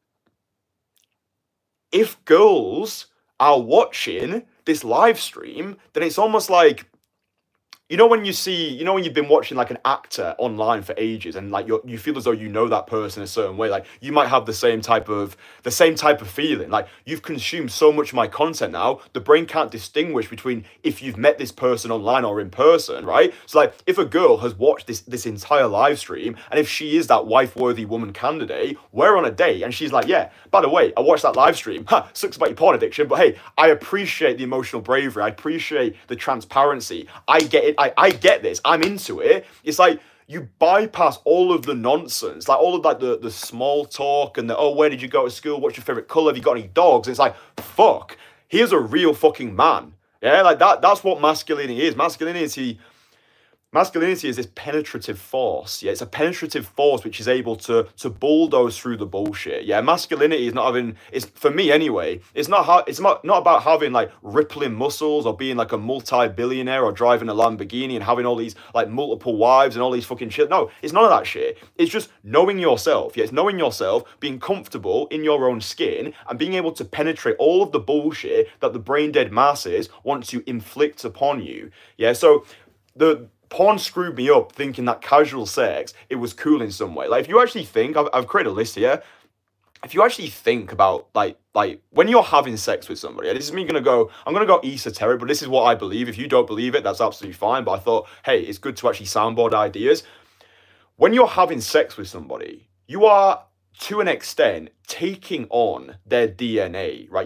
if girls are watching this live stream, then it's almost like you know when you see, you know when you've been watching like an actor online for ages and like you feel as though you know that person a certain way, like you might have the same type of feeling. Like you've consumed so much of my content now, the brain can't distinguish between if you've met this person online or in person, right? So like if a girl has watched this entire live stream and if she is that wife-worthy woman candidate, we're on a date and she's like, yeah, by the way, I watched that live stream. Sucks about your porn addiction, but hey, I appreciate the emotional bravery. I appreciate the transparency. I get it. I get this. I'm into it. It's like you bypass all of the nonsense, like all of like the small talk and the, oh, where did you go to school? What's your favorite color? Have you got any dogs? And it's like, fuck, here's a real fucking man. Yeah, like that's what masculinity is. Masculinity is this penetrative force. Yeah, it's a penetrative force which is able to bulldoze through the bullshit. Yeah, masculinity is not having. It's for me anyway. It's not about having like rippling muscles or being like a multi-billionaire or driving a Lamborghini and having all these like multiple wives and all these fucking shit. No, it's none of that shit. It's just knowing yourself. Yeah, it's knowing yourself, being comfortable in your own skin, and being able to penetrate all of the bullshit that the brain dead masses want to inflict upon you. Yeah, so the porn screwed me up thinking that casual sex, it was cool in some way. Like, if you actually think, I've created a list here. If you actually think about, like when you're having sex with somebody, this is me I'm gonna go esoteric, but this is what I believe. If you don't believe it, that's absolutely fine. But I thought, hey, it's good to actually soundboard ideas. When you're having sex with somebody, you are, to an extent, taking on their DNA, right?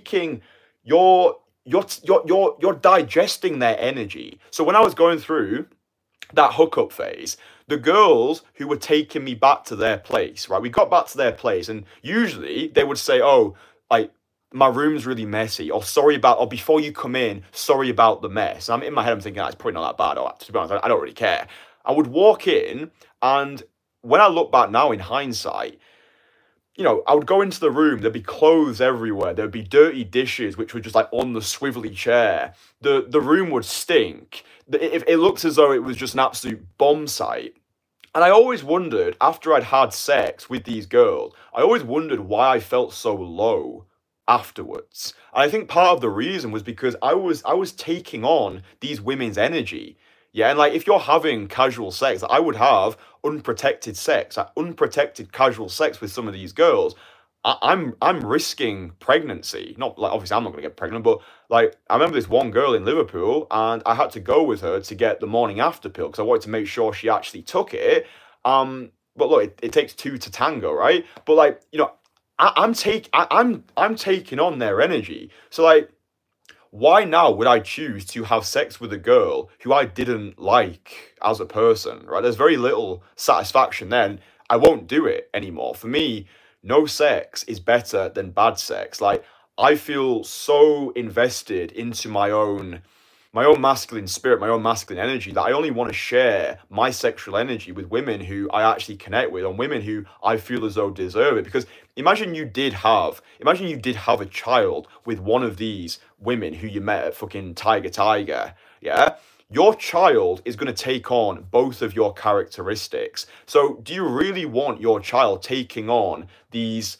You're digesting their energy. So when I was going through that hookup phase, the girls who were taking me back to their place, right? We got back to their place, and usually they would say, oh, like, my room's really messy, or or before you come in, sorry about the mess. And I'm in my head, I'm thinking, it's probably not that bad, or to be honest, I don't really care. I would walk in, and when I look back now in hindsight, you know, I would go into the room, there'd be clothes everywhere, there'd be dirty dishes, which were just like on the swivelly chair. The room would stink. It looked as though it was just an absolute bomb site. And I always wondered, after I'd had sex with these girls, I always wondered why I felt so low afterwards. And I think part of the reason was because I was taking on these women's energy. Yeah, and like if you're having casual sex, I would have unprotected sex, like unprotected casual sex with some of these girls. I'm risking pregnancy. Not like obviously I'm not gonna get pregnant, but like I remember this one girl in Liverpool, and I had to go with her to get the morning after pill because I wanted to make sure she actually took it. But look, it takes two to tango, right? But like you know, I'm taking on their energy. So like, why now would I choose to have sex with a girl who I didn't like as a person, right? There's very little satisfaction then. I won't do it anymore. For me, no sex is better than bad sex. Like, I feel so invested into my own masculine spirit, my own masculine energy, that I only want to share my sexual energy with women who I actually connect with, and women who I feel as though deserve it. Because imagine you did have a child with one of these women who you met at fucking Tiger, yeah? Your child is going to take on both of your characteristics. So do you really want your child taking on these,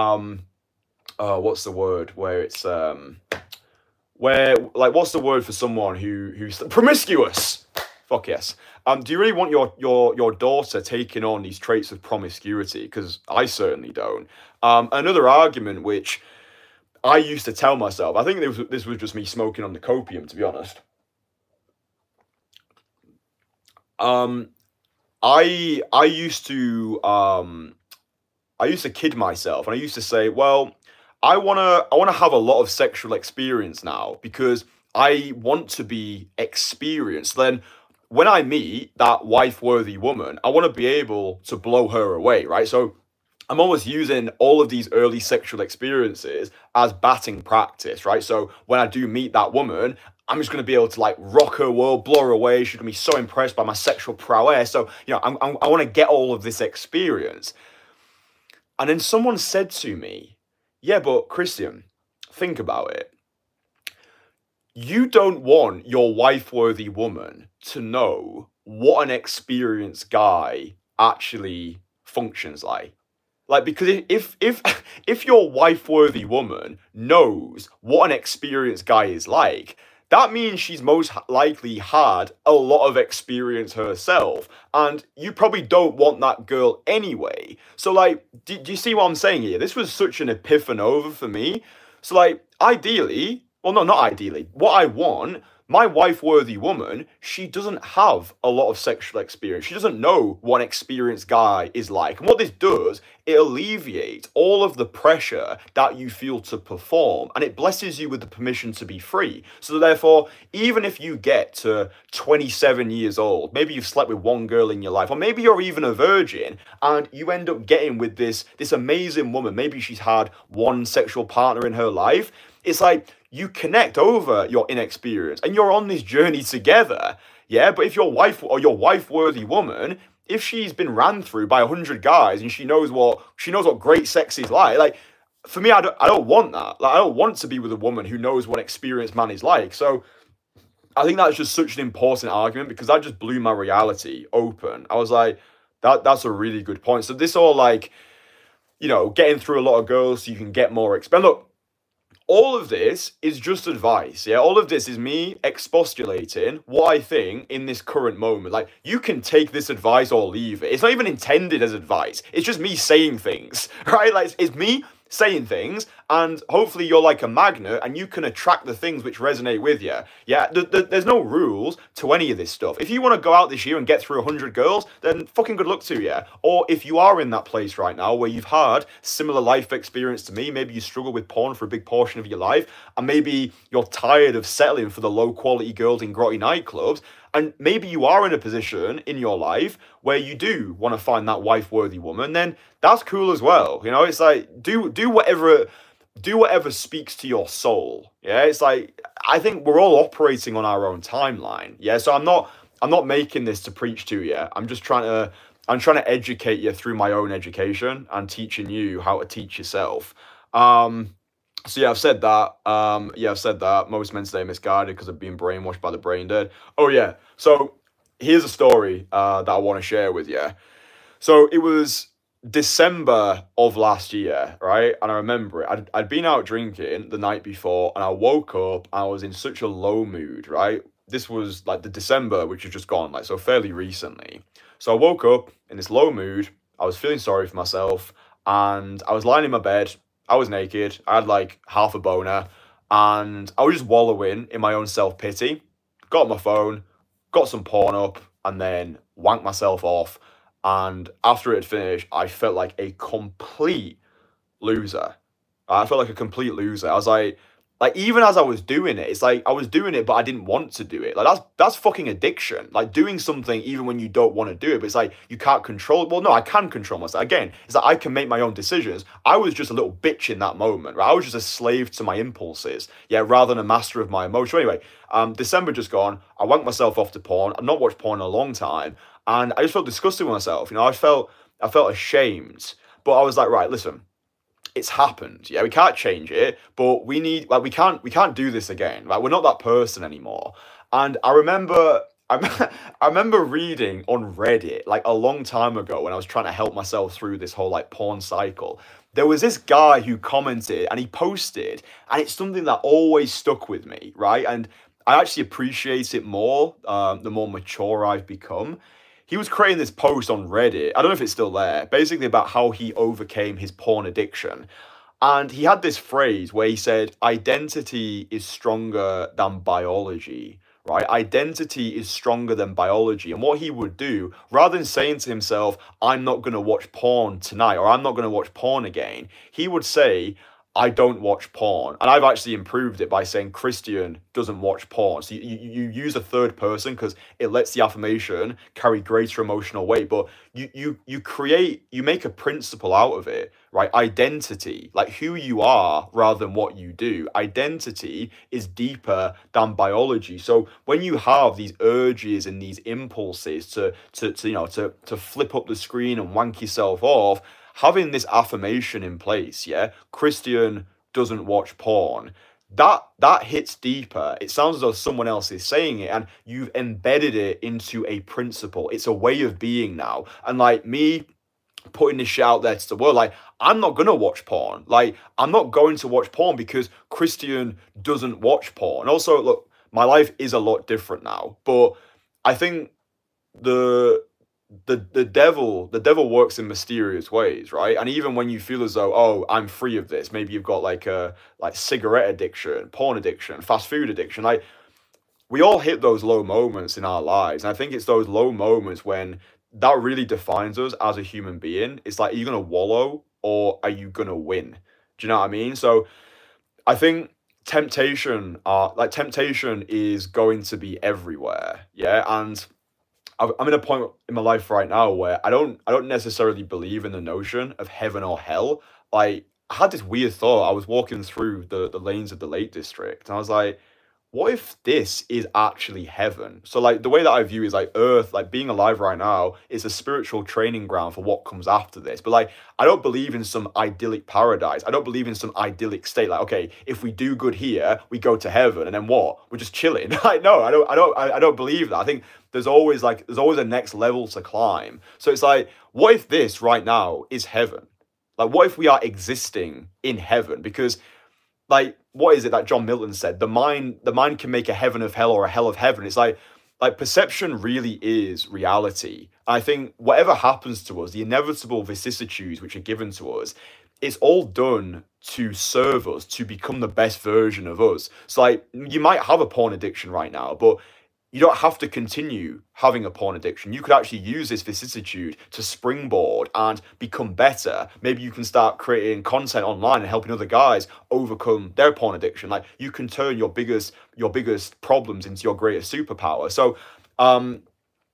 what's the word where it's, where like what's the word for someone who's promiscuous? Fuck yes. Do you really want your daughter taking on these traits of promiscuity? Because I certainly don't. Another argument which I used to tell myself, I think this was just me smoking on the copium, to be honest. I used to kid myself, and I used to say, well, I wanna have a lot of sexual experience now because I want to be experienced. Then when I meet that wife-worthy woman, I want to be able to blow her away, right? So I'm always using all of these early sexual experiences as batting practice, right? So when I do meet that woman, I'm just going to be able to like rock her world, blow her away. She's going to be so impressed by my sexual prowess. So, you know, I want to get all of this experience. And then someone said to me, yeah, but Christian, think about it. You don't want your wife-worthy woman to know what an experienced guy actually functions like. Like, because if your wife-worthy woman knows what an experienced guy is like, that means she's most likely had a lot of experience herself. And you probably don't want that girl anyway. So, like, do you see what I'm saying here? This was such an epiphanova for me. So, like, ideally, well, no, not ideally. What I want, my wife-worthy woman, she doesn't have a lot of sexual experience. She doesn't know what an experienced guy is like. And what this does, it alleviates all of the pressure that you feel to perform, and it blesses you with the permission to be free. So therefore, even if you get to 27 years old, maybe you've slept with one girl in your life, or maybe you're even a virgin, and you end up getting with this amazing woman, maybe she's had one sexual partner in her life, it's like, you connect over your inexperience and you're on this journey together. Yeah, but if your wife or your wife-worthy woman, if she's been ran through by 100 guys and she knows what great sex is like for me, I don't want that. Like, I don't want to be with a woman who knows what an experienced man is like. So I think that's just such an important argument, because that just blew my reality open. I was like, that's a really good point. So this all, like, getting through a lot of girls so you can get more experience. Look, all of this is just advice, yeah? All of this is me expostulating what I think in this current moment. Like, you can take this advice or leave it. It's not even intended as advice. It's just me saying things, right? Like, it's me saying things, and hopefully you're like a magnet and you can attract the things which resonate with you. Yeah, there's no rules to any of this stuff. If you want to go out this year and get through 100 girls, then fucking good luck to you. Or if you are in that place right now where you've had similar life experience to me, maybe you struggle with porn for a big portion of your life, and maybe you're tired of settling for the low quality girls in grotty nightclubs, and maybe you are in a position in your life where you do want to find that wife-worthy woman, then that's cool as well. It's like, do whatever speaks to your soul. Yeah, it's like, I think we're all operating on our own timeline. Yeah, so I'm not making this to preach to you. I'm trying to educate you through my own education and teaching you how to teach yourself. So yeah, I've said that. Most men stay misguided because of being brainwashed by the brain dead. Oh yeah. So here's a story that I want to share with you. So it was December of last year, right? And I remember it. I'd been out drinking the night before, and I woke up. I was in such a low mood, right? This was like the December, which had just gone, like, so fairly recently. So I woke up in this low mood. I was feeling sorry for myself, and I was lying in my bed. I was naked. I had like half a boner, and I was just wallowing in my own self-pity. Got my phone, got some porn up, and then wanked myself off. And after it had finished, I felt like a complete loser. I felt like a complete loser. I was like even as I was doing it, it's like I was doing it, but I didn't want to do it. Like, that's fucking addiction. Like, doing something even when you don't want to do it, but it's like you can't control it. Well, no, I can control myself. Again, it's like I can make my own decisions. I was just a little bitch in that moment, right? I was just a slave to my impulses, yeah, rather than a master of my emotion. Anyway, December just gone. I wanked myself off to porn. I've not watched porn in a long time, and I just felt disgusted with myself. I felt ashamed, but I was like, right, listen. It's happened. Yeah, we can't change it, but we can't do this again. Like, we're not that person anymore. And I remember reading on Reddit like a long time ago when I was trying to help myself through this whole like porn cycle. There was this guy who commented and he posted, and it's something that always stuck with me, right? And I actually appreciate it more the more mature I've become. He was creating this post on Reddit, I don't know if it's still there, basically about how he overcame his porn addiction. And he had this phrase where he said, identity is stronger than biology, right? Identity is stronger than biology. And what he would do, rather than saying to himself, I'm not going to watch porn tonight, or I'm not going to watch porn again, he would say, I don't watch porn. And I've actually improved it by saying Christian doesn't watch porn. So you use a third person because it lets the affirmation carry greater emotional weight. But you make a principle out of it, right? Identity, like who you are rather than what you do. Identity is deeper than biology. So when you have these urges and these impulses to flip up the screen and wank yourself off, having this affirmation in place, yeah, Christian doesn't watch porn, that hits deeper. It sounds as though someone else is saying it, and you've embedded it into a principle. It's a way of being now. And like me putting this shit out there to the world, like, I'm not gonna watch porn. Like, I'm not going to watch porn because Christian doesn't watch porn. Also, look, my life is a lot different now. But I think the the devil works in mysterious ways, right? And even when you feel as though, oh, I'm free of this, maybe you've got like a like cigarette addiction, porn addiction, fast food addiction, like we all hit those low moments in our lives. And I think it's those low moments when that really defines us as a human being. It's like, are you gonna wallow or are you gonna win? Do you know what I mean? So I think temptation is going to be everywhere. Yeah. And I'm in a point in my life right now where I don't necessarily believe in the notion of heaven or hell. Like I had this weird thought. I was walking through the lanes of the Lake District, and I was like, what if this is actually heaven? So like the way that I view is like Earth, like being alive right now is a spiritual training ground for what comes after this. But like I don't believe in some idyllic paradise. I don't believe in some idyllic state. Like, okay, if we do good here, we go to heaven, and then what? We're just chilling. Like, no, I don't believe that. I think there's always a next level to climb. So it's like, what if this right now is heaven? Like, what if we are existing in heaven? Because like what is it that John Milton said? The mind can make a heaven of hell or a hell of heaven. It's like perception really is reality. I think whatever happens to us, the inevitable vicissitudes which are given to us, it's all done to serve us, to become the best version of us. So like you might have a porn addiction right now, but you don't have to continue having a porn addiction. You could actually use this vicissitude to springboard and become better. Maybe you can start creating content online and helping other guys overcome their porn addiction. Like you can turn your biggest problems into your greatest superpower. So um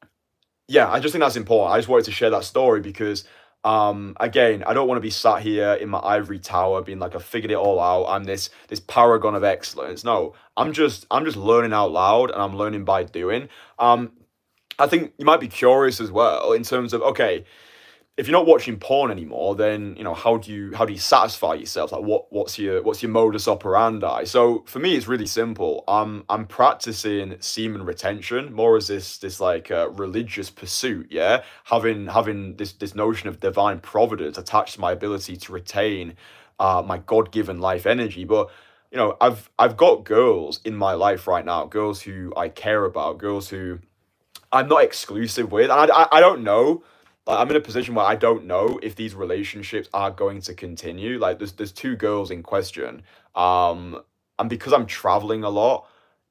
yeah, I just think that's important. I just wanted to share that story because, again, I don't want to be sat here in my ivory tower being like I figured it all out. I'm this paragon of excellence. No, I'm just learning out loud and I'm learning by doing. Um, I think you might be curious as well in terms of, okay, if you're not watching porn anymore, then how do you satisfy yourself? Like what's your modus operandi? So for me, it's really simple. I'm practicing semen retention more as this like religious pursuit. Yeah, having this notion of divine providence attached to my ability to retain my God given life energy. But I've got girls in my life right now, girls who I care about, girls who I'm not exclusive with, and I don't know. Like, I'm in a position where I don't know if these relationships are going to continue. Like, there's two girls in question, and because I'm traveling a lot,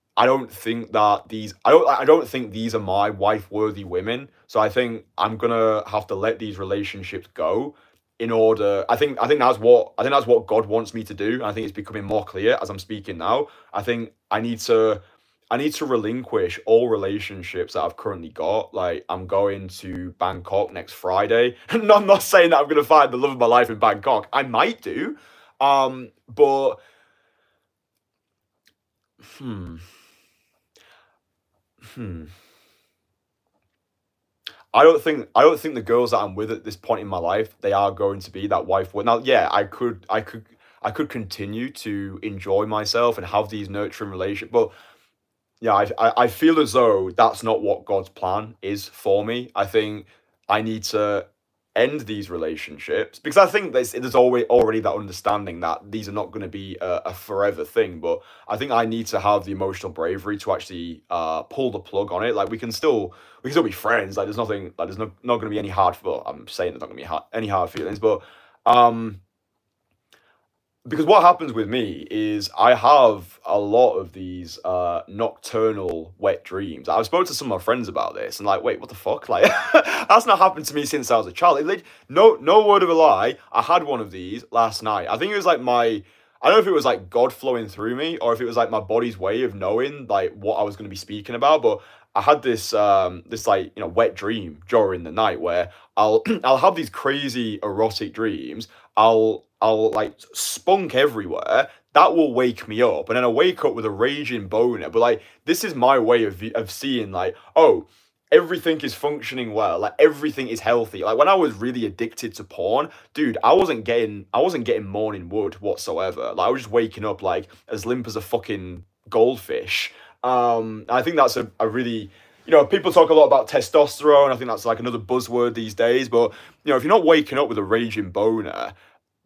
I don't think these are my wife worthy women. So I think I'm gonna have to let these relationships go in order. I think that's what God wants me to do. And I think it's becoming more clear as I'm speaking now. I think I need to relinquish all relationships that I've currently got. Like I'm going to Bangkok next Friday. No, I'm not saying that I'm gonna find the love of my life in Bangkok. I might do. But hmm, hmm. I don't think the girls that I'm with at this point in my life, they are going to be that wife. Now, yeah, I could continue to enjoy myself and have these nurturing relationships, but yeah, I feel as though that's not what God's plan is for me. I think I need to end these relationships because I think there's always already that understanding that these are not going to be a forever thing. But I think I need to have the emotional bravery to actually pull the plug on it. Like we can still be friends. Like there's nothing like there's not going to be any hard. Well, I'm saying there's not going to be any hard feelings, but um because what happens with me is I have a lot of these nocturnal wet dreams. I've spoken to some of my friends about this and like, wait, what the fuck? Like that's not happened to me since I was a child. No word of a lie. I had one of these last night. I think it was like I don't know if it was like God flowing through me or if it was like my body's way of knowing like what I was going to be speaking about, but I had this like wet dream during the night where I'll have these crazy erotic dreams. I'll like spunk everywhere. That will wake me up, and then I wake up with a raging boner. But like this is my way of seeing like, oh, everything is functioning well, like everything is healthy. Like when I was really addicted to porn, dude, I wasn't getting morning wood whatsoever. Like I was just waking up like as limp as a fucking goldfish. I think that's a really people talk a lot about testosterone. I think that's like another buzzword these days. But if you're not waking up with a raging boner,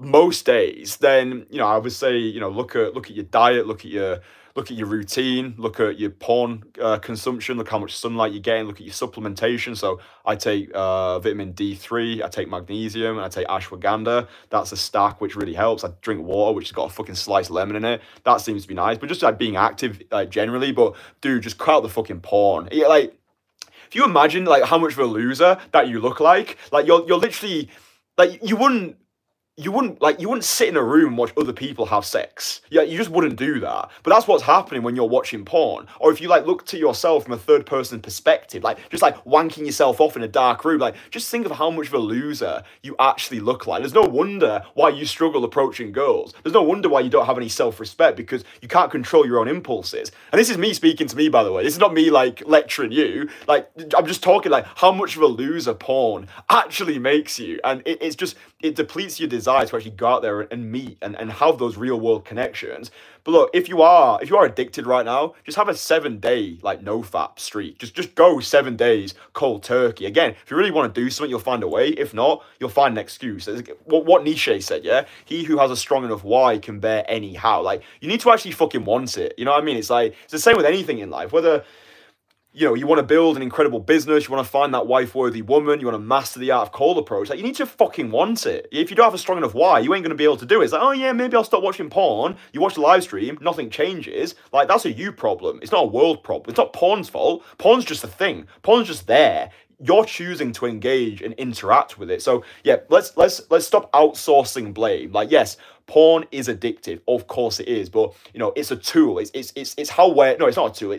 most days, then I would say look at your diet, look at your routine, look at your porn consumption, look how much sunlight you're getting, look at your supplementation. So I take vitamin D3, I take magnesium, and I take ashwagandha. That's a stack which really helps. I drink water, which has got a fucking sliced lemon in it. That seems to be nice. But just like being active, like generally. But dude, just cut out the fucking porn. Yeah, like if you imagine like how much of a loser that you look like you're literally like you wouldn't sit in a room and watch other people have sex. Yeah, you just wouldn't do that. But that's what's happening when you're watching porn. Or if you like look to yourself from a third person perspective, like just like wanking yourself off in a dark room, like just think of how much of a loser you actually look like. There's no wonder why you struggle approaching girls. There's no wonder why you don't have any self-respect, because you can't control your own impulses. And this is me speaking to me, by the way. This is not me like lecturing you. Like I'm just talking like how much of a loser porn actually makes you. And it depletes your desire to actually go out there and meet and have those real world connections. But look, if you are addicted right now, just have a 7-day like no fap streak. Just go 7 days cold turkey. Again, if you really want to do something, you'll find a way. If not, you'll find an excuse. What Nietzsche said, yeah? He who has a strong enough why can bear any how. Like, you need to actually fucking want it. You know what I mean? It's like, it's the same with anything in life. Whether you want to build an incredible business, you want to find that wife-worthy woman, you want to master the art of cold approach, like, you need to fucking want it. If you don't have a strong enough why, you ain't going to be able to do it. It's like, oh yeah, maybe I'll stop watching porn. You watch the live stream, nothing changes. Like, that's a you problem. It's not a world problem. It's not porn's fault. Porn's just a thing. Porn's just there. You're choosing to engage and interact with it. So yeah, let's stop outsourcing blame. Like, yes, porn is addictive. Of course it is, but it's a tool. It's how we're no, it's not a tool.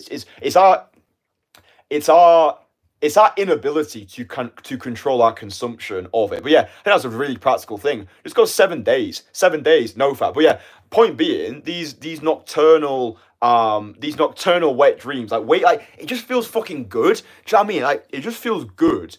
It's our inability to control our consumption of it. But yeah, I think that's a really practical thing. Just go 7 days, no fap. But yeah, point being, these nocturnal wet dreams, like it just feels fucking good. Do you know what I mean? Like, it just feels good.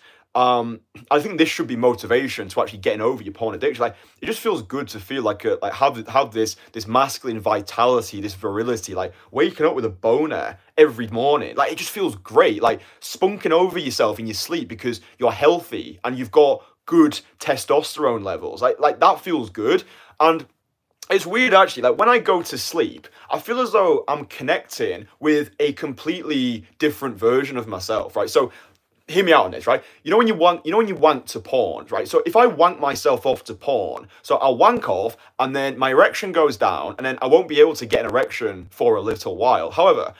I think this should be motivation to actually getting over your porn addiction. Like, it just feels good to feel have this masculine vitality, this virility, like waking up with a boner every morning. Like, it just feels great, like spunking over yourself in your sleep because you're healthy and you've got good testosterone levels. Like that feels good. And it's weird actually, like when I go to sleep, I feel as though I'm connecting with a completely different version of myself, right? So hear me out on this, right? When you wank to porn, right? So if I wank myself off to porn, so I'll wank off and then my erection goes down and then I won't be able to get an erection for a little while. However,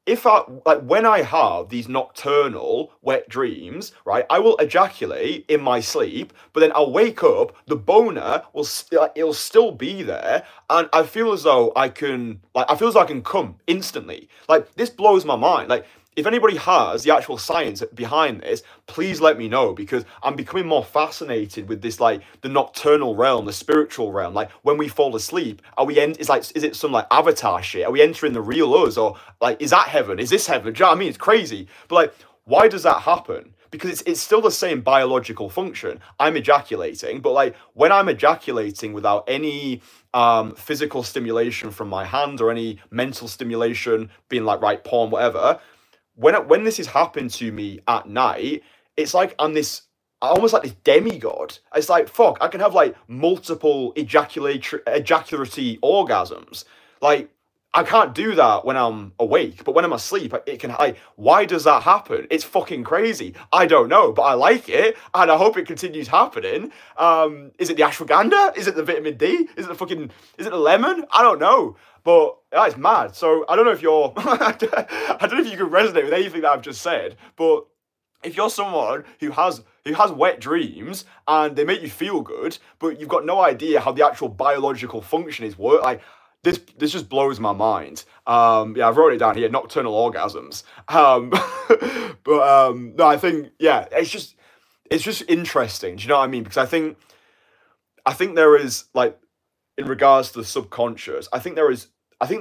when I have these nocturnal wet dreams, right, I will ejaculate in my sleep, but then I'll wake up, the boner it'll still be there, and I feel as though I can come instantly. Like, this blows my mind. Like, if anybody has the actual science behind this, please let me know, because I'm becoming more fascinated with this, like the nocturnal realm, the spiritual realm. Like, when we fall asleep, is it some like avatar shit? Are we entering the real us, or like, is that heaven? Is this heaven? Do you know what I mean? It's crazy. But like, why does that happen? Because it's still the same biological function. I'm ejaculating, but like when I'm ejaculating without any physical stimulation from my hand or any mental stimulation, being like, right, porn, whatever. When this is happening to me at night, it's like I'm almost like this demigod. It's like, fuck, I can have like multiple ejaculatory orgasms. Like, I can't do that when I'm awake, but when I'm asleep, it can. Why does that happen? It's fucking crazy. I don't know, but I like it, and I hope it continues happening. Is it the ashwagandha? Is it the vitamin D? Is it the lemon? I don't know. But yeah, it's mad. So I don't know if you're, I don't know if you can resonate with anything that I've just said, but if you're someone who has wet dreams and they make you feel good, but you've got no idea how the actual biological function is like, this just blows my mind. Yeah, I wrote it down here, nocturnal orgasms. But no, I think, yeah, it's just interesting. Do you know what I mean? Because I think there is, like, in regards to the subconscious, I think there is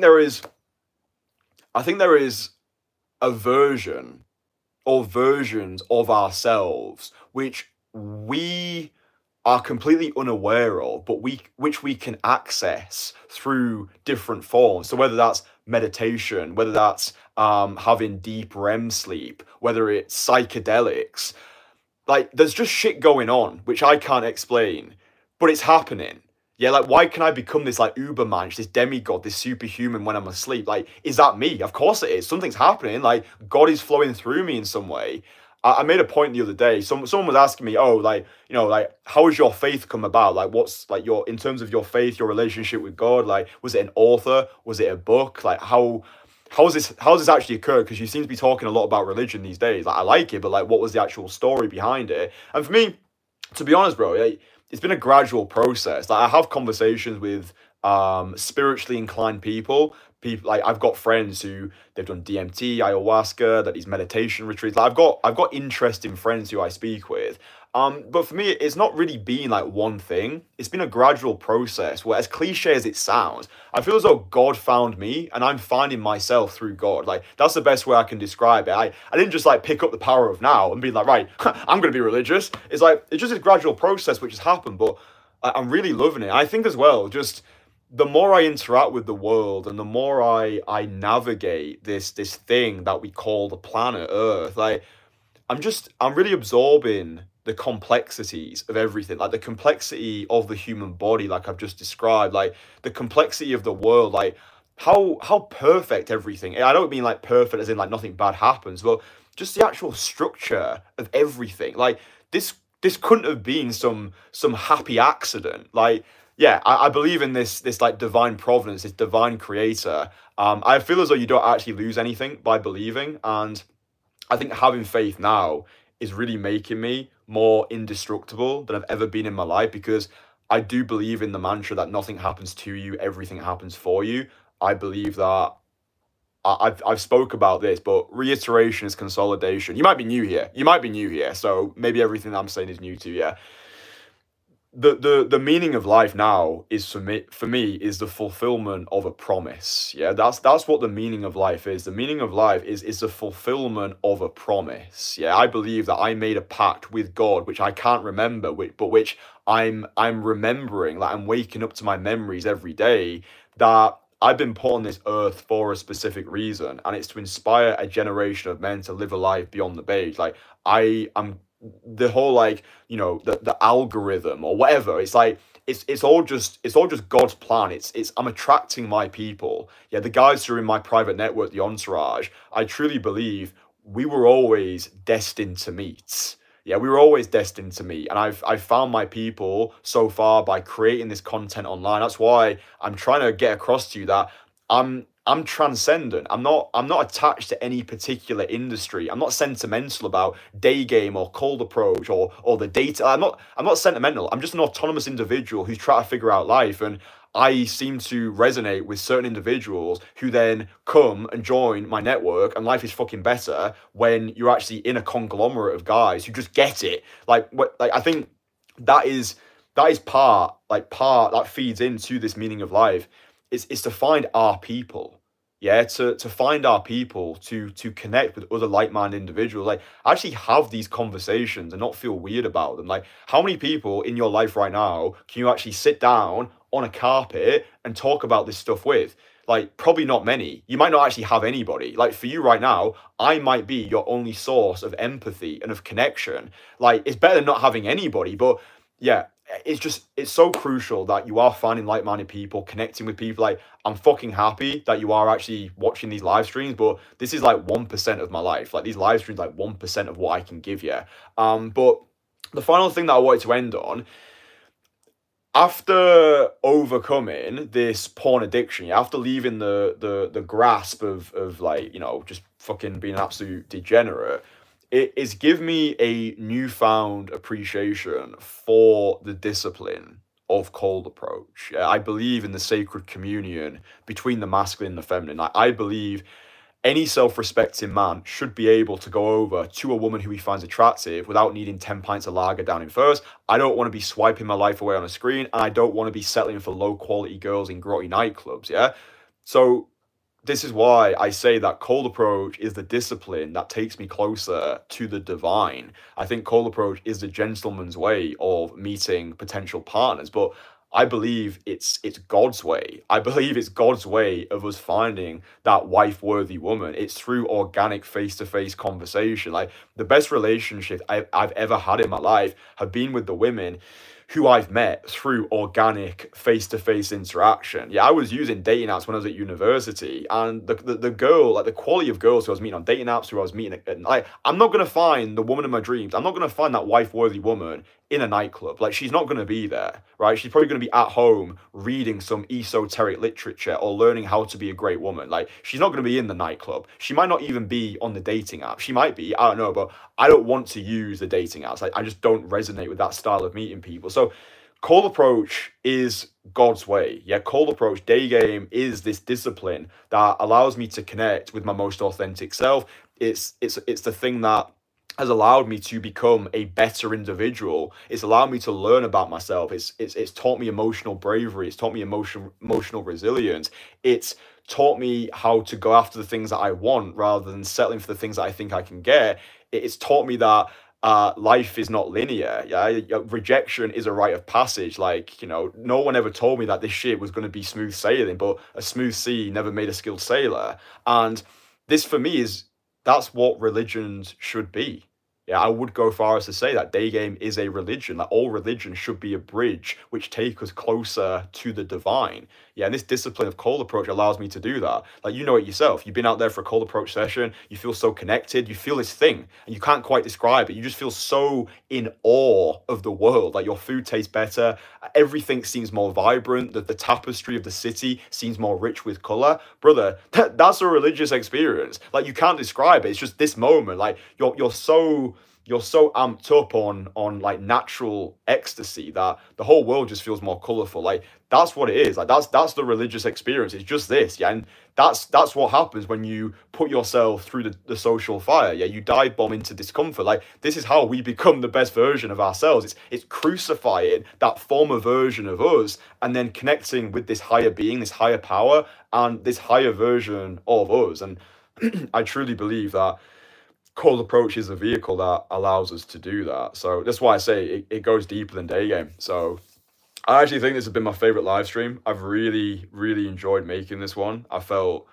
a version or versions of ourselves which we are completely unaware of, but which we can access through different forms. So whether that's meditation, whether that's having deep REM sleep, whether it's psychedelics, like, there's just shit going on which I can't explain, but it's happening. Yeah, like, why can I become this, like, ubermensch, this demigod, this superhuman when I'm asleep? Like, is that me? Of course it is. Something's happening. Like, God is flowing through me in some way. I made a point the other day. Someone was asking me, oh, like, like, how has your faith come about? Like, what's, like, in terms of your faith, your relationship with God? Like, was it an author? Was it a book? Like, how has this actually occurred? Because you seem to be talking a lot about religion these days. Like, I like it, but, like, what was the actual story behind it? And for me, to be honest, bro, it's been a gradual process. Like, I have conversations with spiritually inclined people. People, like, I've got friends who they've done DMT, ayahuasca, that these meditation retreats. Like, I've got interesting friends who I speak with. But for me, it's not really been like one thing. It's been a gradual process where, as cliche as it sounds, I feel as though God found me and I'm finding myself through God. Like, that's the best way I can describe it. I didn't just like pick up the power of now and be like, right, I'm going to be religious. It's like, it's just a gradual process which has happened, but I'm really loving it. I think as well, just the more I interact with the world and the more I navigate this thing that we call the planet Earth, like, I'm really absorbing the complexities of everything, like the complexity of the human body, like I've just described, like the complexity of the world, like how perfect everything. I don't mean like perfect as in like nothing bad happens, but just the actual structure of everything. Like, this couldn't have been some happy accident. Like, yeah, I believe in this like divine providence, this divine creator. I feel as though you don't actually lose anything by believing, and I think having faith now is really making me more indestructible than I've ever been in my life, because I do believe in the mantra that nothing happens to you, everything happens for you. I believe that I've spoke about this, but reiteration is consolidation. You might be new here. You might be new here, so maybe everything I'm saying is new to you. Yeah, the meaning of life now is, for me is the fulfillment of a promise. Yeah, that's what the meaning of life is. The meaning of life is the fulfillment of a promise. Yeah, I believe that I made a pact with God which I can't remember, but which I'm remembering. Like, I'm waking up to my memories every day, that I've been put on this earth for a specific reason, and it's to inspire a generation of men to live a life beyond the beige. Like, I'm the whole, like, the algorithm or whatever. It's like, it's all just God's plan. It's I'm attracting my people. Yeah, the guys who are in my private network, the entourage, I truly believe we were always destined to meet. Yeah, we were always destined to meet, and I've found my people so far by creating this content online. That's why I'm trying to get across to you that I'm transcendent. I'm not attached to any particular industry. I'm not sentimental about day game or cold approach or the data. I'm not sentimental. I'm just an autonomous individual who's trying to figure out life, and I seem to resonate with certain individuals who then come and join my network, and life is fucking better when you're actually in a conglomerate of guys who just get it. Like, what, like, I think that is part that feeds into this meaning of life. Is to find our people. Yeah, to find our people, to connect with other like-minded individuals, like, actually have these conversations and not feel weird about them. Like, how many people in your life right now can you actually sit down on a carpet and talk about this stuff with? Like, probably not many. You might not actually have anybody. Like, for you right now, I might be your only source of empathy and of connection. Like, it's better than not having anybody, but yeah, it's so crucial that you are finding like-minded people, connecting with people. Like, I'm fucking happy that you are actually watching these live streams, but this is like 1% of my life. Like, these live streams, like 1% of what I can give you. But the final thing that I wanted to end on, after overcoming this porn addiction, after leaving the grasp of like, just fucking being an absolute degenerate, it's given me a newfound appreciation for the discipline of cold approach. I believe in the sacred communion between the masculine and the feminine. I believe any self-respecting man should be able to go over to a woman who he finds attractive without needing 10 pints of lager down in first. I don't want to be swiping my life away on a screen, and I don't want to be settling for low-quality girls in grotty nightclubs, yeah? So this is why I say that cold approach is the discipline that takes me closer to the divine. I think cold approach is the gentleman's way of meeting potential partners, but I believe it's God's way. I believe it's God's way of us finding that wife-worthy woman. It's through organic face-to-face conversation. Like, the best relationship I've ever had in my life have been with the women who I've met through organic face-to-face interaction. Yeah, I was using dating apps when I was at university, and the girl, like the quality of girls who I was meeting on dating apps, who I was meeting, I'm not gonna find the woman of my dreams. I'm not gonna find that wife-worthy woman in a nightclub. Like, she's not gonna be there, right? She's probably gonna be at home reading some esoteric literature or learning how to be a great woman. Like, she's not gonna be in the nightclub. She might not even be on the dating app. She might be, I don't know, but I don't want to use the dating apps. I just don't resonate with that style of meeting people. So cold approach is God's way. Yeah, cold approach, day game, is this discipline that allows me to connect with my most authentic self. It's the thing that has allowed me to become a better individual. It's allowed me to learn about myself. It's taught me emotional bravery. It's taught me emotional resilience. It's taught me how to go after the things that I want rather than settling for the things that I think I can get. It's taught me that life is not linear. Yeah, rejection is a rite of passage. Like, no one ever told me that this shit was going to be smooth sailing, but a smooth sea never made a skilled sailor. And this, for me, that's what religions should be. Yeah, I would go far as to say that day game is a religion, that all religion should be a bridge which take us closer to the divine. Yeah, and this discipline of cold approach allows me to do that. Like, you know it yourself. You've been out there for a cold approach session, you feel so connected, you feel this thing, and you can't quite describe it. You just feel so in awe of the world. Like, your food tastes better, everything seems more vibrant, the tapestry of the city seems more rich with color. Brother, that's a religious experience. Like, you can't describe it. It's just this moment. Like, you're so amped up on like natural ecstasy that the whole world just feels more colorful. Like, that's what it is. Like, that's the religious experience. It's just this. Yeah, and that's what happens when you put yourself through the social fire. Yeah, you dive bomb into discomfort. Like, this is how we become the best version of ourselves. It's crucifying that former version of us and then connecting with this higher being, this higher power, and this higher version of us. And I truly believe that cold approach is a vehicle that allows us to do that. So that's why I say it goes deeper than day game. So I actually think this has been my favorite live stream. I've really, really enjoyed making this one. I felt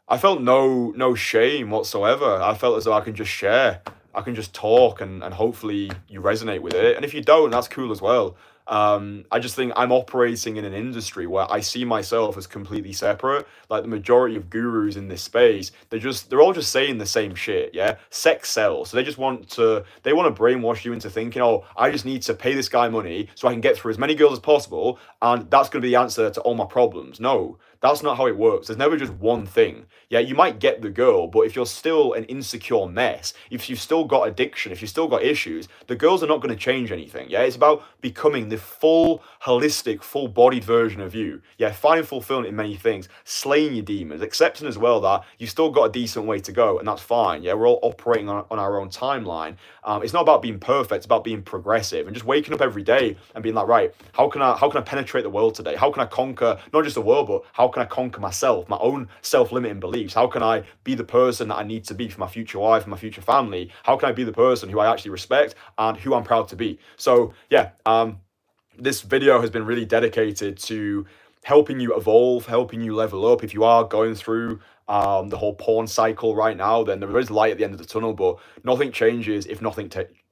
no shame whatsoever. I felt as though I can just share. I can just talk and hopefully you resonate with it. And if you don't, that's cool as well. I just think I'm operating in an industry where I see myself as completely separate. Like, the majority of gurus in this space, they're all just saying the same shit. Yeah, sex sells, so they want to brainwash you into thinking, oh, I just need to pay this guy money so I can get through as many girls as possible, and that's going to be the answer to all my problems. No, that's not how it works. There's never just one thing. Yeah, you might get the girl, but if you're still an insecure mess, if you've still got addiction, if you've still got issues, the girls are not going to change anything. Yeah, it's about becoming the full, holistic, full-bodied version of you. Yeah, finding fulfillment in many things, slaying your demons, accepting as well that you've still got a decent way to go, and that's fine. Yeah, we're all operating on our own timeline. It's not about being perfect, it's about being progressive and just waking up every day and being like, right, how can I penetrate the world today? How can I conquer not just the world, but how can I conquer myself, my own self-limiting beliefs? How can I be the person that I need to be for my future wife and my future family? How can I be the person who I actually respect and who I'm proud to be? So yeah, this video has been really dedicated to helping you evolve, helping you level up. If you are going through the whole porn cycle right now, then there is light at the end of the tunnel, but nothing changes if nothing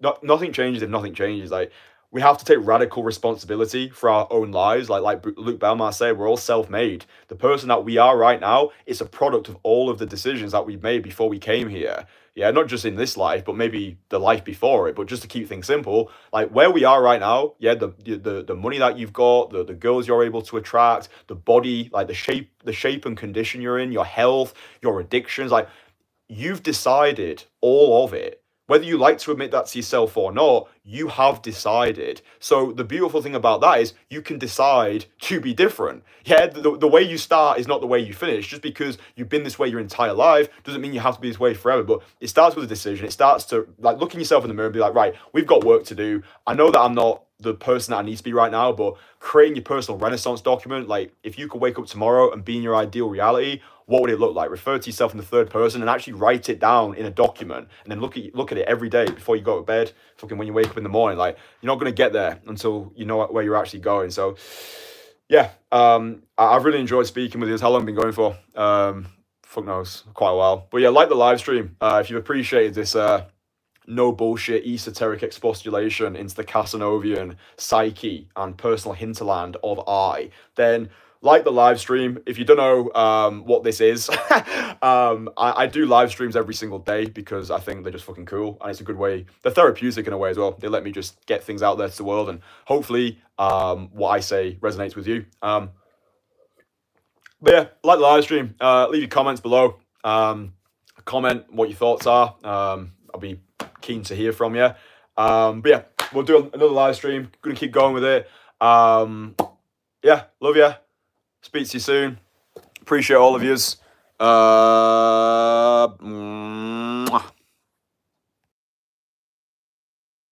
changes. Like, we have to take radical responsibility for our own lives. Like Luke Belmar said, we're all self-made. The person that we are right now is a product of all of the decisions that we've made before we came here. Yeah, not just in this life, but maybe the life before it. But just to keep things simple, like where we are right now, yeah, the money that you've got, the girls you're able to attract, the body, like the shape and condition you're in, your health, your addictions, like, you've decided all of it. Whether you like to admit that to yourself or not, you have decided. So the beautiful thing about that is you can decide to be different. Yeah, the way you start is not the way you finish. Just because you've been this way your entire life doesn't mean you have to be this way forever. But it starts with a decision. It starts to, like, looking yourself in the mirror and be like, right, we've got work to do. I know that I'm not the person that I need to be right now, but creating your personal renaissance document, like, if you could wake up tomorrow and be in your ideal reality, what would it look like? Refer to yourself in the third person and actually write it down in a document, and then look at it every day before you go to bed. Fucking when you wake up in the morning, like, you're not going to get there until you know where you're actually going. So yeah, I've really enjoyed speaking with you. How long have I been going for? Fuck knows, quite a while. But yeah, like the live stream. If you've appreciated this no bullshit esoteric expostulation into the Casanovian psyche and personal hinterland of I, then like the live stream. If you don't know what this is, I do live streams every single day because I think they're just fucking cool, and it's a good way. They're therapeutic in a way as well. They let me just get things out there to the world, and hopefully what I say resonates with you. But yeah, like the live stream. Leave your comments below. Comment what your thoughts are. I'll be keen to hear from you. But yeah, we'll do another live stream. Gonna keep going with it. Yeah, love you. Speak to you soon. Appreciate all of yous.